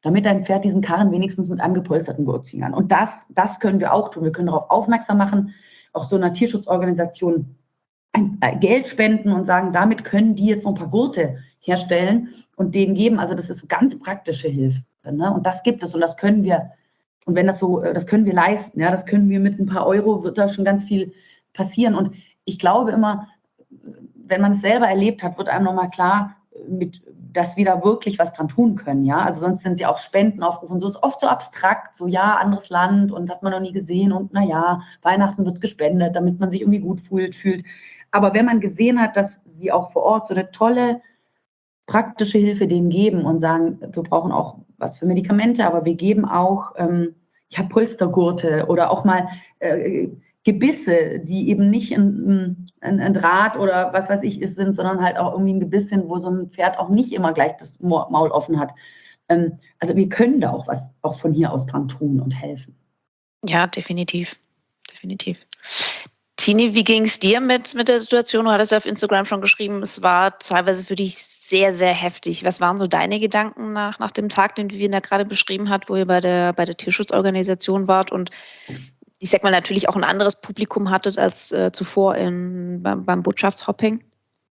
damit dein Pferd diesen Karren wenigstens mit einem gepolsterten Gurt ziehen kann. Und das, das können wir auch tun. Wir können darauf aufmerksam machen, auch so einer Tierschutzorganisation ein, äh, Geld spenden und sagen, damit können die jetzt noch ein paar Gurte herstellen und denen geben. Also das ist so ganz praktische Hilfe. Ne? Und das gibt es und das können wir. Und wenn das so, das können wir leisten. Ja, das können wir mit ein paar Euro, wird da schon ganz viel passieren. Und ich glaube immer, wenn man es selber erlebt hat, wird einem nochmal klar, mit, dass wir da wirklich was dran tun können. Ja, also sonst sind ja auch Spendenaufrufe und so, ist oft so abstrakt, so ja, anderes Land und hat man noch nie gesehen und naja, Weihnachten wird gespendet, damit man sich irgendwie gut fühlt, fühlt. Aber wenn man gesehen hat, dass sie auch vor Ort so eine tolle, praktische Hilfe denen geben und sagen, wir brauchen auch was für Medikamente, aber wir geben auch ähm, ja, Polstergurte oder auch mal äh, Gebisse, die eben nicht ein, ein, ein Draht oder was weiß ich ist, sind, sondern halt auch irgendwie ein Gebiss sind, wo so ein Pferd auch nicht immer gleich das Maul offen hat. Ähm, also wir können da auch was auch von hier aus dran tun und helfen. Ja, definitiv. Definitiv. Tini, wie ging es dir mit, mit der Situation? Du hattest ja auf Instagram schon geschrieben, es war teilweise für dich sehr, sehr heftig. Was waren so deine Gedanken nach, nach dem Tag, den Vivian da gerade beschrieben hat, wo ihr bei der, bei der Tierschutzorganisation wart und ich sag mal natürlich auch ein anderes Publikum hattet als äh, zuvor in, beim, beim Botschaftshopping?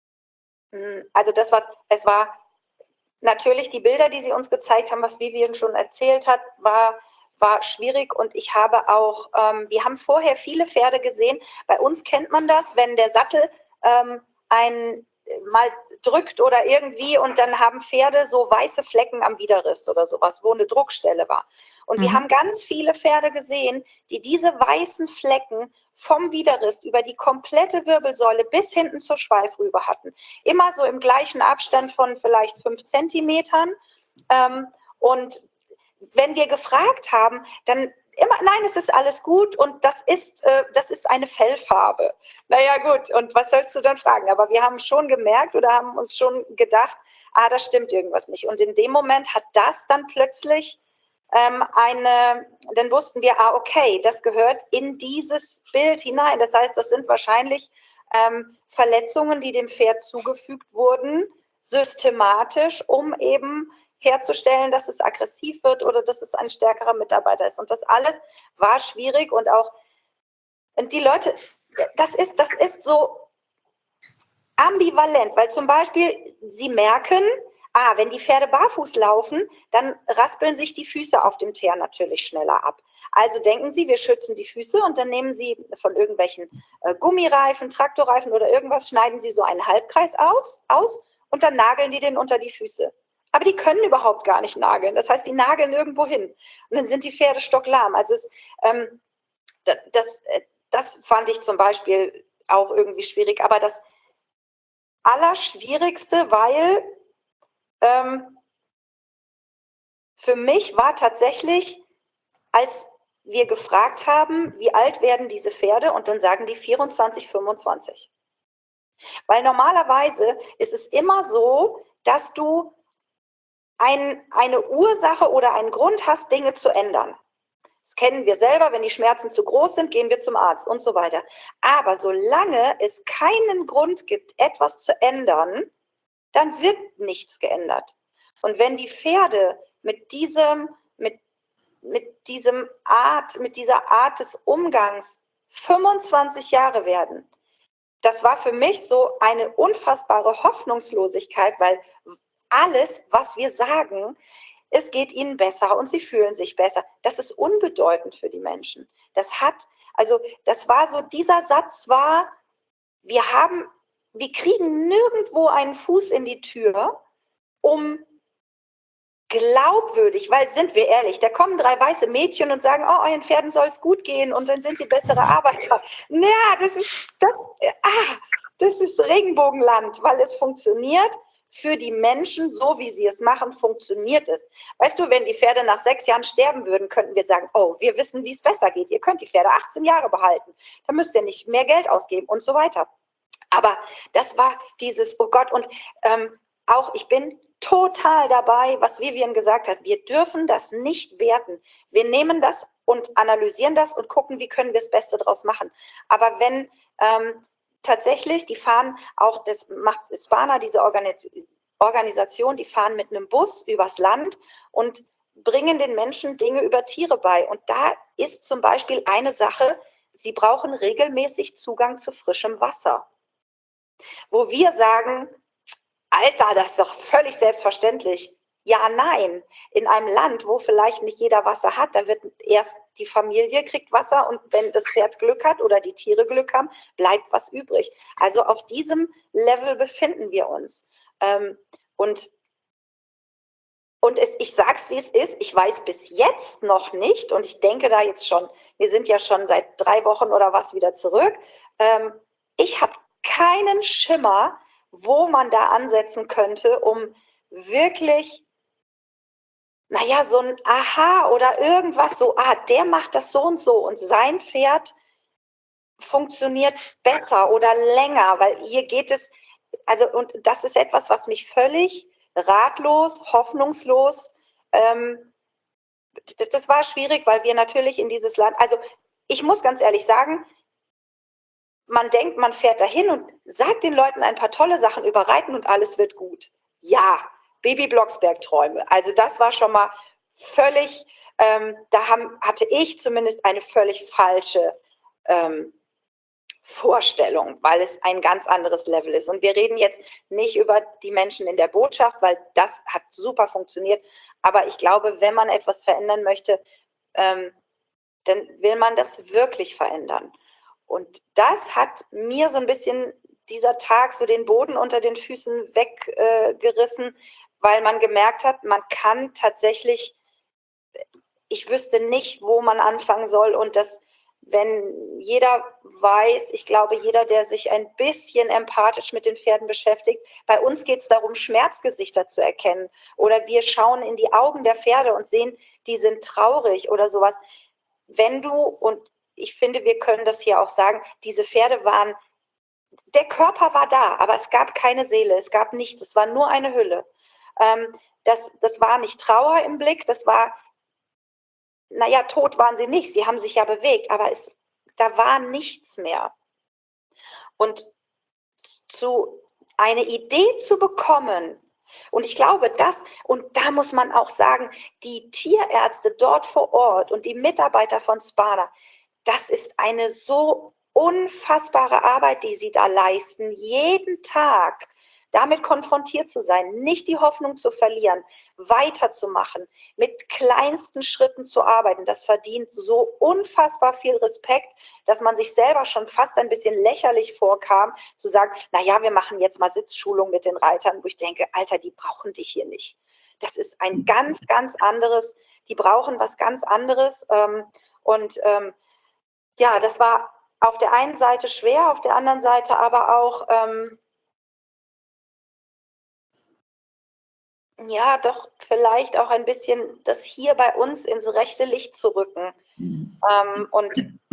Also das, was es war, natürlich die Bilder, die sie uns gezeigt haben, was Vivian schon erzählt hat, war war schwierig und ich habe auch, ähm, wir haben vorher viele Pferde gesehen. Bei uns kennt man das, wenn der Sattel ähm, einen mal drückt oder irgendwie und dann haben Pferde so weiße Flecken am Widerriss oder sowas, wo eine Druckstelle war. Und mhm. wir haben ganz viele Pferde gesehen, die diese weißen Flecken vom Widerriss über die komplette Wirbelsäule bis hinten zur Schweifrübe hatten. Immer so im gleichen Abstand von vielleicht fünf Zentimetern. Ähm, und wenn wir gefragt haben, dann immer, nein, es ist alles gut und das ist, äh, das ist eine Fellfarbe. Naja gut, und was sollst du dann fragen? Aber wir haben schon gemerkt oder haben uns schon gedacht, ah, da stimmt irgendwas nicht. Und in dem Moment hat das dann plötzlich ähm, eine, dann wussten wir, ah, okay, das gehört in dieses Bild hinein. Das heißt, das sind wahrscheinlich ähm, Verletzungen, die dem Pferd zugefügt wurden, systematisch, um eben herzustellen, dass es aggressiv wird oder dass es ein stärkerer Mitarbeiter ist. Und das alles war schwierig und auch, und die Leute, das ist, das ist so ambivalent, weil zum Beispiel sie merken, ah, wenn die Pferde barfuß laufen, dann raspeln sich die Füße auf dem Teer natürlich schneller ab. Also denken sie, wir schützen die Füße und dann nehmen sie von irgendwelchen äh, Gummireifen, Traktorreifen oder irgendwas, schneiden sie so einen Halbkreis aus, aus und dann nageln die den unter die Füße. Aber die können überhaupt gar nicht nageln. Das heißt, die nageln irgendwo hin. Und dann sind die Pferde stocklahm. Also es, ähm, das, das fand ich zum Beispiel auch irgendwie schwierig. Aber das Allerschwierigste, weil ähm, für mich war tatsächlich, als wir gefragt haben, wie alt werden diese Pferde, und dann sagen die vierundzwanzig, fünfundzwanzig. Weil normalerweise ist es immer so, dass du Ein, eine Ursache oder einen Grund hast, Dinge zu ändern. Das kennen wir selber, wenn die Schmerzen zu groß sind, gehen wir zum Arzt und so weiter. Aber solange es keinen Grund gibt, etwas zu ändern, dann wird nichts geändert. Und wenn die Pferde mit diesem, mit, mit diesem Art, mit dieser Art des Umgangs fünfundzwanzig Jahre werden, das war für mich so eine unfassbare Hoffnungslosigkeit, weil alles, was wir sagen, es geht ihnen besser und sie fühlen sich besser. Das ist unbedeutend für die Menschen. Das hat, also das war so, dieser Satz war, wir haben, wir kriegen nirgendwo einen Fuß in die Tür, um glaubwürdig, weil sind wir ehrlich, da kommen drei weiße Mädchen und sagen, oh, euren Pferden soll es gut gehen und dann sind sie bessere Arbeiter. Ja, das ist, das, ah, das ist Regenbogenland, weil es funktioniert. Für die Menschen, so wie sie es machen, funktioniert es. Weißt du, wenn die Pferde nach sechs Jahren sterben würden, könnten wir sagen, oh, wir wissen, wie es besser geht. Ihr könnt die Pferde achtzehn Jahre behalten. Da müsst ihr nicht mehr Geld ausgeben und so weiter. Aber das war dieses, oh Gott, und ähm, auch ich bin total dabei, was Vivian gesagt hat. Wir dürfen das nicht werten. Wir nehmen das und analysieren das und gucken, wie können wir das Beste draus machen. Aber wenn ähm, tatsächlich, die fahren auch, das macht Svana, diese Organis- Organisation, die fahren mit einem Bus übers Land und bringen den Menschen Dinge über Tiere bei. Und da ist zum Beispiel eine Sache, sie brauchen regelmäßig Zugang zu frischem Wasser. Wo wir sagen, Alter, das ist doch völlig selbstverständlich. Ja, nein. In einem Land, wo vielleicht nicht jeder Wasser hat, da wird erst die Familie kriegt Wasser und wenn das Pferd Glück hat oder die Tiere Glück haben, bleibt was übrig. Also auf diesem Level befinden wir uns. Ähm, und und es, ich sage es, wie es ist, ich weiß bis jetzt noch nicht und ich denke da jetzt schon, wir sind ja schon seit drei Wochen oder was wieder zurück, ähm, ich habe keinen Schimmer, wo man da ansetzen könnte, um wirklich, naja, so ein Aha oder irgendwas so, ah, der macht das so und so und sein Pferd funktioniert besser oder länger, weil hier geht es, also und das ist etwas, was mich völlig ratlos, hoffnungslos, ähm, das war schwierig, weil wir natürlich in dieses Land, also ich muss ganz ehrlich sagen, man denkt, man fährt dahin und sagt den Leuten ein paar tolle Sachen über Reiten und alles wird gut. Ja, Baby Blocksberg-Träume. Also das war schon mal völlig, ähm, da haben, hatte ich zumindest eine völlig falsche ähm, Vorstellung, weil es ein ganz anderes Level ist. Und wir reden jetzt nicht über die Menschen in der Botschaft, weil das hat super funktioniert. Aber ich glaube, wenn man etwas verändern möchte, ähm, dann will man das wirklich verändern. Und das hat mir so ein bisschen dieser Tag so den Boden unter den Füßen weggerissen, äh, weil man gemerkt hat, man kann tatsächlich, ich wüsste nicht, wo man anfangen soll und das, wenn jeder weiß, ich glaube, jeder, der sich ein bisschen empathisch mit den Pferden beschäftigt, bei uns geht es darum, Schmerzgesichter zu erkennen oder wir schauen in die Augen der Pferde und sehen, die sind traurig oder sowas. Wenn du, und ich finde, wir können das hier auch sagen, diese Pferde waren, der Körper war da, aber es gab keine Seele, es gab nichts, es war nur eine Hülle. Ähm, das, das war nicht Trauer im Blick, das war, naja, tot waren sie nicht, sie haben sich ja bewegt, aber es, da war nichts mehr. Und zu, eine Idee zu bekommen, und ich glaube, das, und da muss man auch sagen, die Tierärzte dort vor Ort und die Mitarbeiter von Sparta, das ist eine so unfassbare Arbeit, die sie da leisten, jeden Tag damit konfrontiert zu sein, nicht die Hoffnung zu verlieren, weiterzumachen, mit kleinsten Schritten zu arbeiten. Das verdient so unfassbar viel Respekt, dass man sich selber schon fast ein bisschen lächerlich vorkam, zu sagen, naja, wir machen jetzt mal Sitzschulung mit den Reitern, wo ich denke, Alter, die brauchen dich hier nicht. Das ist ein ganz, ganz anderes, die brauchen was ganz anderes. Und ja, das war auf der einen Seite schwer, auf der anderen Seite aber auch, ähm, ja, doch vielleicht auch ein bisschen das hier bei uns ins rechte Licht zu rücken. Mhm. Ähm, und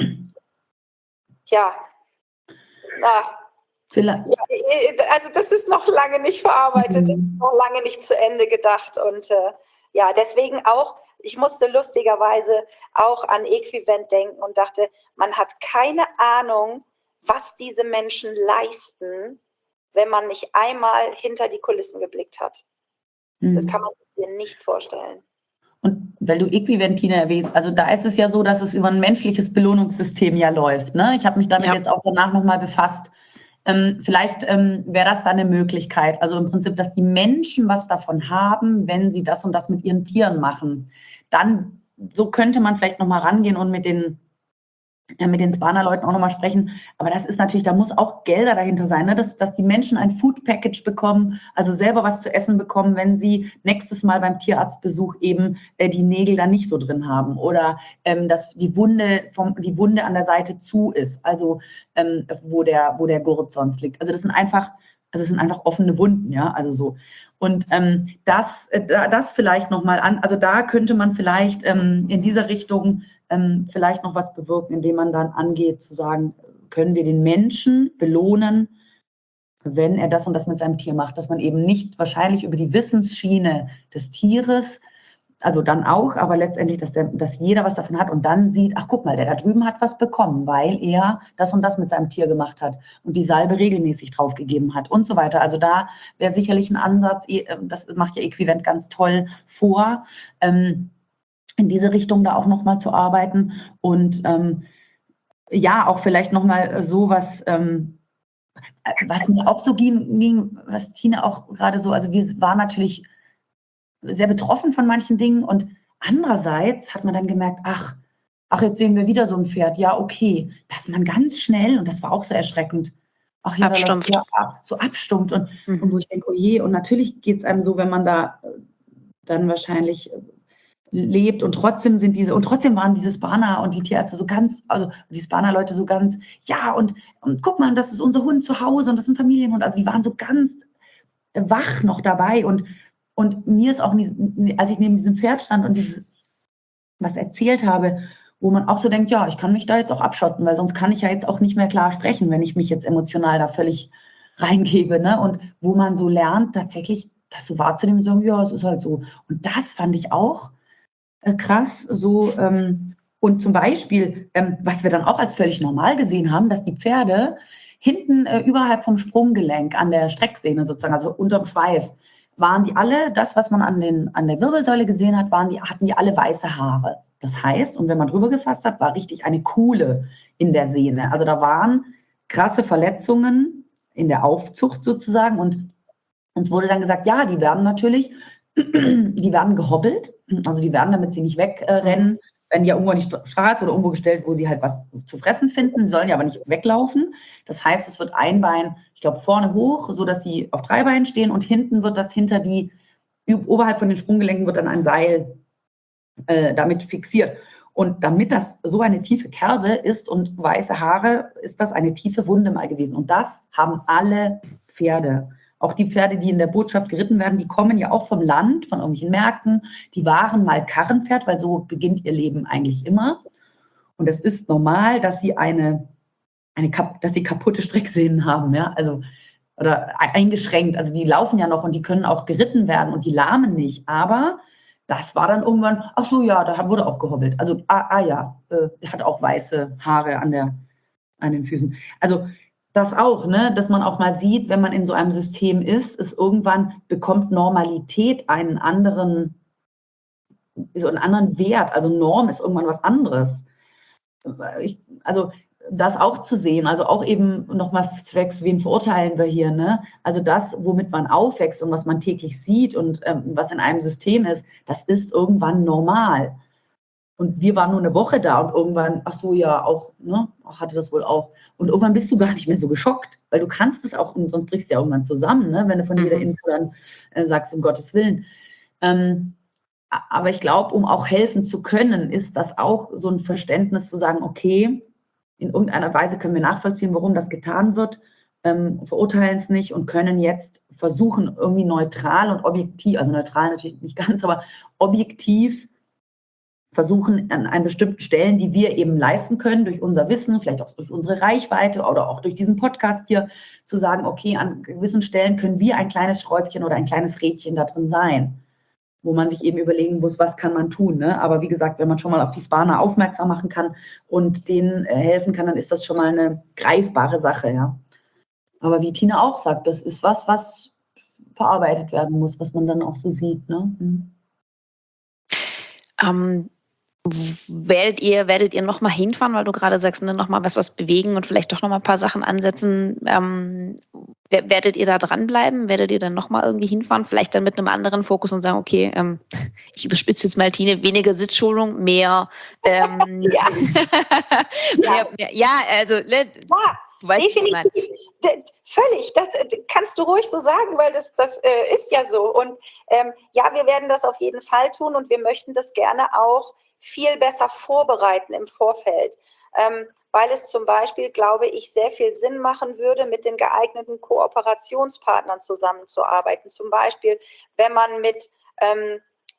ja, ach, ja, also das ist noch lange nicht verarbeitet, mhm. noch lange nicht zu Ende gedacht. Und äh, ja, deswegen auch, ich musste lustigerweise auch an Equivent denken und dachte, man hat keine Ahnung, was diese Menschen leisten, wenn man nicht einmal hinter die Kulissen geblickt hat. Mhm. Das kann man sich nicht vorstellen. Und weil du Equiventine erwähnst, also da ist es ja so, dass es über ein menschliches Belohnungssystem ja läuft. Ne? Ich habe mich damit ja. jetzt auch danach nochmal befasst. Ähm, vielleicht ähm, wäre das da eine Möglichkeit, also im Prinzip, dass die Menschen was davon haben, wenn sie das und das mit ihren Tieren machen. Dann, so könnte man vielleicht nochmal rangehen und mit den Ja, mit den Sparta-Leuten auch nochmal sprechen. Aber das ist natürlich, da muss auch Gelder dahinter sein, ne? dass, dass die Menschen ein Food-Package bekommen, also selber was zu essen bekommen, wenn sie nächstes Mal beim Tierarztbesuch eben äh, die Nägel dann nicht so drin haben oder ähm, dass die Wunde, vom, die Wunde an der Seite zu ist, also ähm, wo, der, wo der Gurt sonst liegt. Also das sind einfach, also es sind einfach offene Wunden, ja, also so. Und ähm, das, äh, das vielleicht nochmal an, also da könnte man vielleicht ähm, in dieser Richtung ähm, vielleicht noch was bewirken, indem man dann angeht zu sagen, können wir den Menschen belohnen, wenn er das und das mit seinem Tier macht, dass man eben nicht wahrscheinlich über die Wissensschiene des Tieres, also dann auch, aber letztendlich, dass, der, dass jeder was davon hat und dann sieht, ach guck mal, der da drüben hat was bekommen, weil er das und das mit seinem Tier gemacht hat und die Salbe regelmäßig draufgegeben hat und so weiter. Also da wäre sicherlich ein Ansatz, das macht ja Equivent ganz toll vor, ähm, in diese Richtung da auch nochmal zu arbeiten und ähm, ja, auch vielleicht nochmal so was, ähm, was mir auch so ging, ging, was Tina auch gerade so, also wir waren natürlich sehr betroffen von manchen Dingen und andererseits hat man dann gemerkt, ach, ach, jetzt sehen wir wieder so ein Pferd, ja, okay, dass man ganz schnell, und das war auch so erschreckend, ach ja, da läuft Abstumpft. ja ab, so abstumpft und, Mhm. und wo ich denke, oh je, und natürlich geht es einem so, wenn man da äh, dann wahrscheinlich äh, lebt und trotzdem sind diese, und trotzdem waren diese Spana und die Tierärzte so ganz, also die Spana-Leute so ganz, ja, und, und guck mal, das ist unser Hund zu Hause und das ist ein Familienhund, also die waren so ganz wach noch dabei und, und mir ist auch, nie, als ich neben diesem Pferd stand und dieses, was erzählt habe, wo man auch so denkt, ja, ich kann mich da jetzt auch abschotten, weil sonst kann ich ja jetzt auch nicht mehr klar sprechen, wenn ich mich jetzt emotional da völlig reingebe, ne? Und wo man so lernt, tatsächlich das so wahrzunehmen und sagen, ja, es ist halt so. Und das fand ich auch äh, krass, so, ähm, und zum Beispiel, ähm, was wir dann auch als völlig normal gesehen haben, dass die Pferde hinten äh, überhalb vom Sprunggelenk an der Strecksehne sozusagen, also unterm Schweif, waren die alle, das, was man an, den, an der Wirbelsäule gesehen hat, waren die, hatten die alle weiße Haare. Das heißt, und wenn man drüber gefasst hat, war richtig eine Kuhle in der Sehne. Also da waren krasse Verletzungen in der Aufzucht sozusagen und uns wurde dann gesagt, ja, die werden natürlich, die werden gehobbelt, also die werden, damit sie nicht wegrennen, Mhm. werden ja irgendwo an die Straße oder irgendwo gestellt, wo sie halt was zu fressen finden, sollen ja aber nicht weglaufen. Das heißt, es wird ein Bein, ich glaube, vorne hoch, so dass sie auf drei Beinen stehen und hinten wird das hinter die, oberhalb von den Sprunggelenken wird dann ein Seil äh, damit fixiert. Und damit das so eine tiefe Kerbe ist und weiße Haare, ist das eine tiefe Wunde mal gewesen. Und das haben alle Pferde. Auch die Pferde, die in der Botschaft geritten werden, die kommen ja auch vom Land, von irgendwelchen Märkten. Die waren mal Karrenpferd, weil so beginnt ihr Leben eigentlich immer. Und es ist normal, dass sie eine, eine dass sie kaputte Strecksehnen haben, ja, also oder eingeschränkt. Also die laufen ja noch und die können auch geritten werden und die lahmen nicht. Aber das war dann irgendwann, ach so, ja, da wurde auch gehobbelt. Also, ah, ah ja, äh, hat auch weiße Haare an, der, an den Füßen. Also das auch, ne, dass man auch mal sieht, wenn man in so einem System ist, ist irgendwann bekommt Normalität einen anderen, so einen anderen Wert. Also Norm ist irgendwann was anderes. Ich, also das auch zu sehen, also auch eben nochmal zwecks, wen verurteilen wir hier, ne? Also das, womit man aufwächst und was man täglich sieht und ähm, was in einem System ist, das ist irgendwann normal. Und wir waren nur eine Woche da und irgendwann, ach so, ja, auch, ne, hatte das wohl auch. Und irgendwann bist du gar nicht mehr so geschockt, weil du kannst es auch, und sonst brichst du ja irgendwann zusammen, ne, wenn du von jeder Mhm. Info dann äh, sagst, um Gottes Willen. Ähm, aber ich glaube, um auch helfen zu können, ist das auch so ein Verständnis zu sagen, okay, in irgendeiner Weise können wir nachvollziehen, warum das getan wird, ähm, verurteilen es nicht und können jetzt versuchen, irgendwie neutral und objektiv, also neutral natürlich nicht ganz, aber objektiv versuchen, an, an bestimmten Stellen, die wir eben leisten können, durch unser Wissen, vielleicht auch durch unsere Reichweite oder auch durch diesen Podcast hier, zu sagen, okay, an gewissen Stellen können wir ein kleines Schräubchen oder ein kleines Rädchen da drin sein, wo man sich eben überlegen muss, was kann man tun. Ne? Aber wie gesagt, wenn man schon mal auf die Spana aufmerksam machen kann und denen äh, helfen kann, dann ist das schon mal eine greifbare Sache. Ja. Aber wie Tina auch sagt, das ist was, was verarbeitet werden muss, was man dann auch so sieht. Ne? Hm. Ähm, werdet ihr, werdet ihr nochmal hinfahren, weil du gerade sagst, ne, nochmal was, was bewegen und vielleicht doch nochmal ein paar Sachen ansetzen? Ähm, werdet ihr da dranbleiben? Werdet ihr dann nochmal irgendwie hinfahren? Vielleicht dann mit einem anderen Fokus und sagen, okay, ähm, ich überspitze jetzt mal, Tine, weniger Sitzschulung, mehr, ähm, Ja. mehr, mehr, ja, also, ne, Ja, du weißt, was ich meine. definitiv. D- Völlig. Das äh, kannst du ruhig so sagen, weil das, das äh, ist ja so. Und ähm, ja, wir werden das auf jeden Fall tun und wir möchten das gerne auch viel besser vorbereiten im Vorfeld. Ähm, weil es zum Beispiel, glaube ich, sehr viel Sinn machen würde, mit den geeigneten Kooperationspartnern zusammenzuarbeiten. Zum Beispiel, wenn man mit ähm,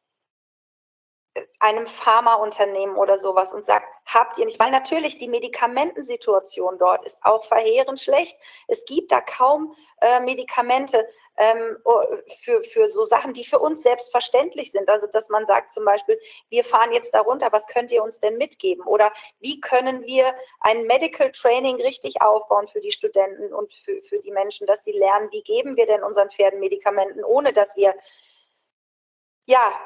einem Pharmaunternehmen oder sowas und sagt, habt ihr nicht, weil natürlich die Medikamentensituation dort ist auch verheerend schlecht. Es gibt da kaum äh, Medikamente ähm, für, für so Sachen, die für uns selbstverständlich sind. Also dass man sagt zum Beispiel, wir fahren jetzt da runter, was könnt ihr uns denn mitgeben? Oder wie können wir ein Medical Training richtig aufbauen für die Studenten und für, für die Menschen, dass sie lernen, wie geben wir denn unseren Pferden Medikamenten, ohne dass wir ja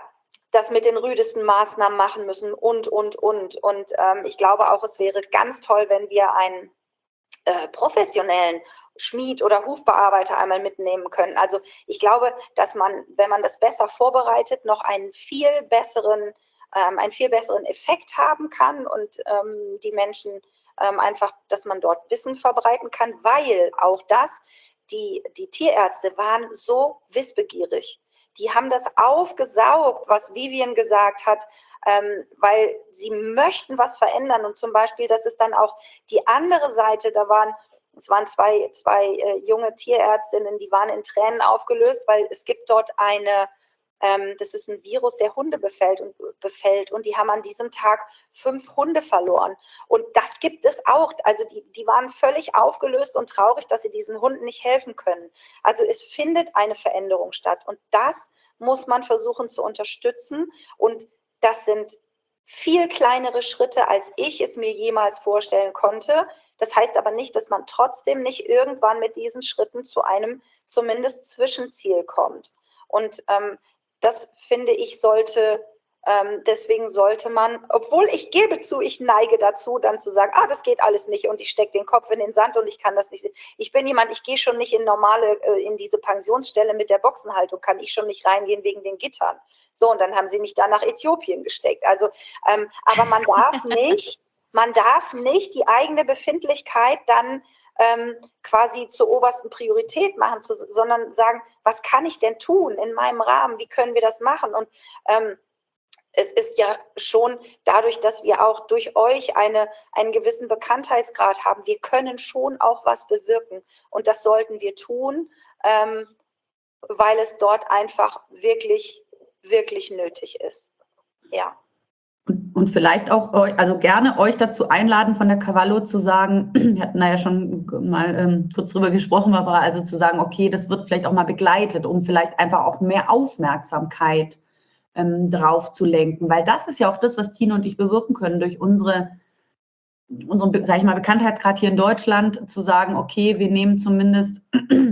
das mit den rüdesten Maßnahmen machen müssen und, und, und. Und ähm, ich glaube auch, es wäre ganz toll, wenn wir einen äh, professionellen Schmied oder Hufbearbeiter einmal mitnehmen können. Also ich glaube, dass man, wenn man das besser vorbereitet, noch einen viel besseren, ähm, einen viel besseren Effekt haben kann und ähm, die Menschen ähm, einfach, dass man dort Wissen verbreiten kann, weil auch das, die, die Tierärzte waren so wissbegierig. Die haben das aufgesaugt, was Vivian gesagt hat, ähm, weil sie möchten was verändern. Und zum Beispiel, das ist dann auch die andere Seite, da waren, es waren zwei, zwei äh, junge Tierärztinnen, die waren in Tränen aufgelöst, weil es gibt dort eine, ähm, das ist ein Virus, der Hunde befällt und, befällt und die haben an diesem Tag fünf Hunde verloren. Und das gibt es auch. Also die, die waren völlig aufgelöst und traurig, dass sie diesen Hunden nicht helfen können. Also es findet eine Veränderung statt und das muss man versuchen zu unterstützen und das sind viel kleinere Schritte, als ich es mir jemals vorstellen konnte. Das heißt aber nicht, dass man trotzdem nicht irgendwann mit diesen Schritten zu einem zumindest Zwischenziel kommt. Und ähm, das finde ich sollte, ähm, deswegen sollte man, obwohl ich gebe zu, ich neige dazu, dann zu sagen, ah, das geht alles nicht und ich stecke den Kopf in den Sand und ich kann das nicht. Ich bin jemand, ich gehe schon nicht in normale, äh, in diese Pensionsstelle mit der Boxenhaltung, kann ich schon nicht reingehen wegen den Gittern. So, und dann haben sie mich da nach Äthiopien gesteckt. Also, ähm, aber man darf nicht, man darf nicht die eigene Befindlichkeit dann ähm, quasi zur obersten Priorität machen, zu, sondern sagen, was kann ich denn tun in meinem Rahmen? Wie können wir das machen? Und ähm, es ist ja schon dadurch, dass wir auch durch euch eine, einen gewissen Bekanntheitsgrad haben, wir können schon auch was bewirken. Und das sollten wir tun, ähm, weil es dort einfach wirklich, wirklich nötig ist. Ja. Und, und vielleicht auch, euch, also gerne euch dazu einladen, von der Cavallo zu sagen, wir hatten da ja schon mal ähm, kurz drüber gesprochen, aber also zu sagen, okay, das wird vielleicht auch mal begleitet, um vielleicht einfach auch mehr Aufmerksamkeit ähm, drauf zu lenken, weil das ist ja auch das, was Tine und ich bewirken können durch unsere, unseren, sag ich mal, Bekanntheitsgrad hier in Deutschland, zu sagen, okay, wir nehmen zumindest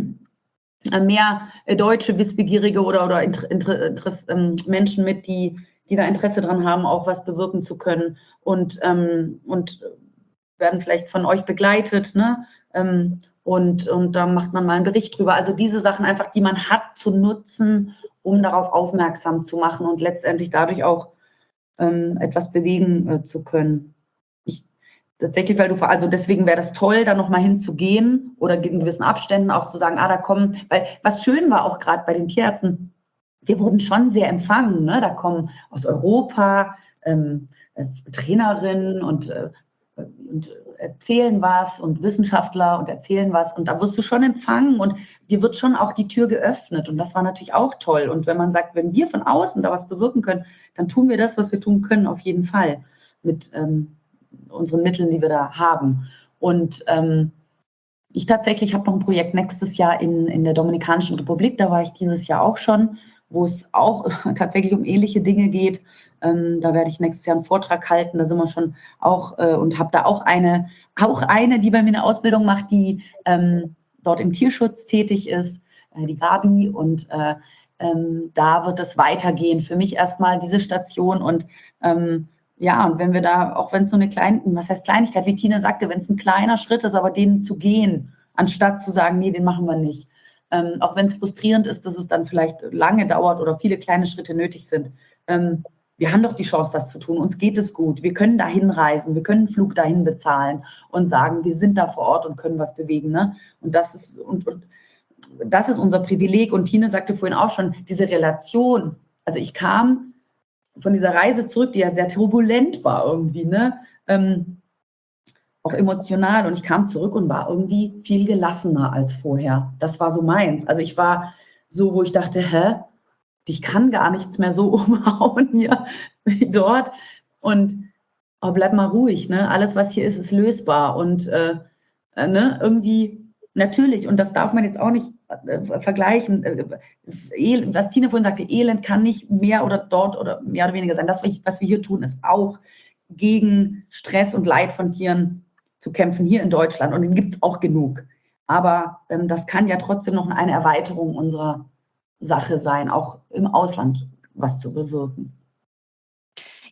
mehr deutsche Wissbegierige oder, oder Inter, Inter, Inter, ähm, Menschen mit, die die da Interesse dran haben, auch was bewirken zu können und, ähm, und werden vielleicht von euch begleitet, ne? Ähm, und, und da macht man mal einen Bericht drüber. Also diese Sachen einfach, die man hat, zu nutzen, um darauf aufmerksam zu machen und letztendlich dadurch auch ähm, etwas bewegen äh, zu können. Ich, tatsächlich, weil du, also deswegen wäre das toll, da nochmal hinzugehen oder in gewissen Abständen auch zu sagen, ah, da kommen, weil was schön war auch gerade bei den Tierärzten, wir wurden schon sehr empfangen. Ne? Da kommen aus Europa ähm, äh, Trainerinnen und, äh, und erzählen was und Wissenschaftler und erzählen was. Und da wirst du schon empfangen und dir wird schon auch die Tür geöffnet. Und das war natürlich auch toll. Und wenn man sagt, wenn wir von außen da was bewirken können, dann tun wir das, was wir tun können, auf jeden Fall mit ähm, unseren Mitteln, die wir da haben. Und ähm, ich tatsächlich habe noch ein Projekt nächstes Jahr in, in der Dominikanischen Republik. Da war ich dieses Jahr auch schon, wo es auch tatsächlich um ähnliche Dinge geht. Ähm, da werde ich nächstes Jahr einen Vortrag halten. Da sind wir schon auch äh, und habe da auch eine, auch eine, die bei mir eine Ausbildung macht, die ähm, dort im Tierschutz tätig ist, äh, die Gabi. Und äh, ähm, da wird es weitergehen. Für mich erstmal diese Station und ähm, ja, und wenn wir da, auch wenn es so eine kleine, was heißt Kleinigkeit, wie Tina sagte, wenn es ein kleiner Schritt ist, aber den zu gehen, anstatt zu sagen, nee, den machen wir nicht. Ähm, auch wenn es frustrierend ist, dass es dann vielleicht lange dauert oder viele kleine Schritte nötig sind. Ähm, wir haben doch die Chance, das zu tun. Uns geht es gut. Wir können dahin reisen. Wir können einen Flug dahin bezahlen und sagen, wir sind da vor Ort und können was bewegen. Ne? Und das ist, und, und das ist unser Privileg. Und Tine sagte vorhin auch schon, diese Relation. Also ich kam von dieser Reise zurück, die ja sehr turbulent war irgendwie, ne? Ähm, auch emotional. Und ich kam zurück und war irgendwie viel gelassener als vorher. Das war so meins. Also ich war so, wo ich dachte, hä, ich kann gar nichts mehr so umhauen hier wie dort. Und oh, bleib mal ruhig, ne? Alles, was hier ist, ist lösbar. Und äh, äh, ne? irgendwie natürlich, und das darf man jetzt auch nicht äh, vergleichen, äh, was Tine vorhin sagte, Elend kann nicht mehr oder dort oder mehr oder weniger sein. Das, was wir hier tun, ist auch gegen Stress und Leid von Tieren zu kämpfen, hier in Deutschland. Und den gibt es auch genug. Aber ähm, das kann ja trotzdem noch eine Erweiterung unserer Sache sein, auch im Ausland was zu bewirken.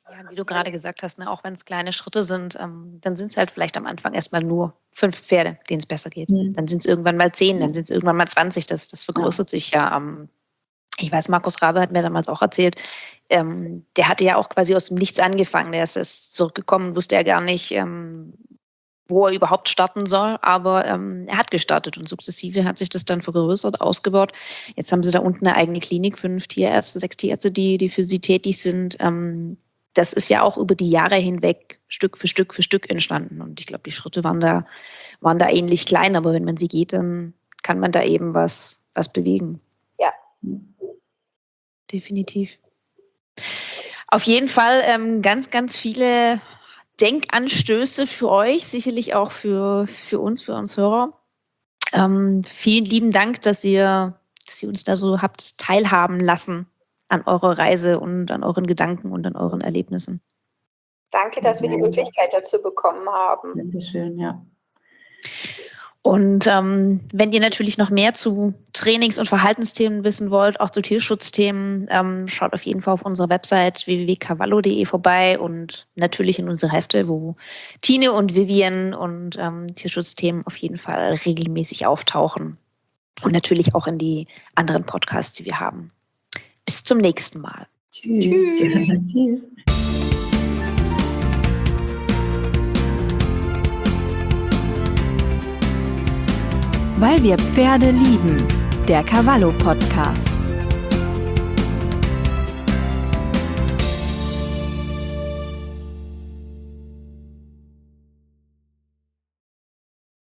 Ja, wie du gerade gesagt hast, ne, auch wenn es kleine Schritte sind, ähm, dann sind es halt vielleicht am Anfang erstmal nur fünf Pferde, denen es besser geht. Mhm. Dann sind es irgendwann mal zehn, dann sind es irgendwann mal zwanzig. Das, das vergrößert sich ja. Ähm, ich weiß, Markus Rabe hat mir damals auch erzählt, ähm, der hatte ja auch quasi aus dem Nichts angefangen. Der ist, ist zurückgekommen, wusste er gar nicht, ähm, wo er überhaupt starten soll, aber ähm, er hat gestartet und sukzessive hat sich das dann vergrößert, ausgebaut. Jetzt haben sie da unten eine eigene Klinik, fünf Tierärzte, sechs Tierärzte, die, die für sie tätig sind. Ähm, das ist ja auch über die Jahre hinweg Stück für Stück für Stück entstanden und ich glaube, die Schritte waren da, waren da ähnlich klein, aber wenn man sie geht, dann kann man da eben was, was bewegen. Ja. Definitiv. Auf jeden Fall ähm, ganz, ganz viele Denkanstöße für euch, sicherlich auch für, für uns, für uns Hörer. Ähm, vielen lieben Dank, dass ihr, dass ihr uns da so habt teilhaben lassen an eurer Reise und an euren Gedanken und an euren Erlebnissen. Danke, dass wir die Möglichkeit dazu bekommen haben. Dankeschön, ja. Und ähm, wenn ihr natürlich noch mehr zu Trainings- und Verhaltensthemen wissen wollt, auch zu Tierschutzthemen, ähm, schaut auf jeden Fall auf unserer Website w w w punkt cavallo punkt de vorbei und natürlich in unsere Hefte, wo Tine und Vivian und ähm, Tierschutzthemen auf jeden Fall regelmäßig auftauchen. Und natürlich auch in die anderen Podcasts, die wir haben. Bis zum nächsten Mal. Tschüss. Tschüss. Tschüss. Weil wir Pferde lieben. Der Cavallo Podcast.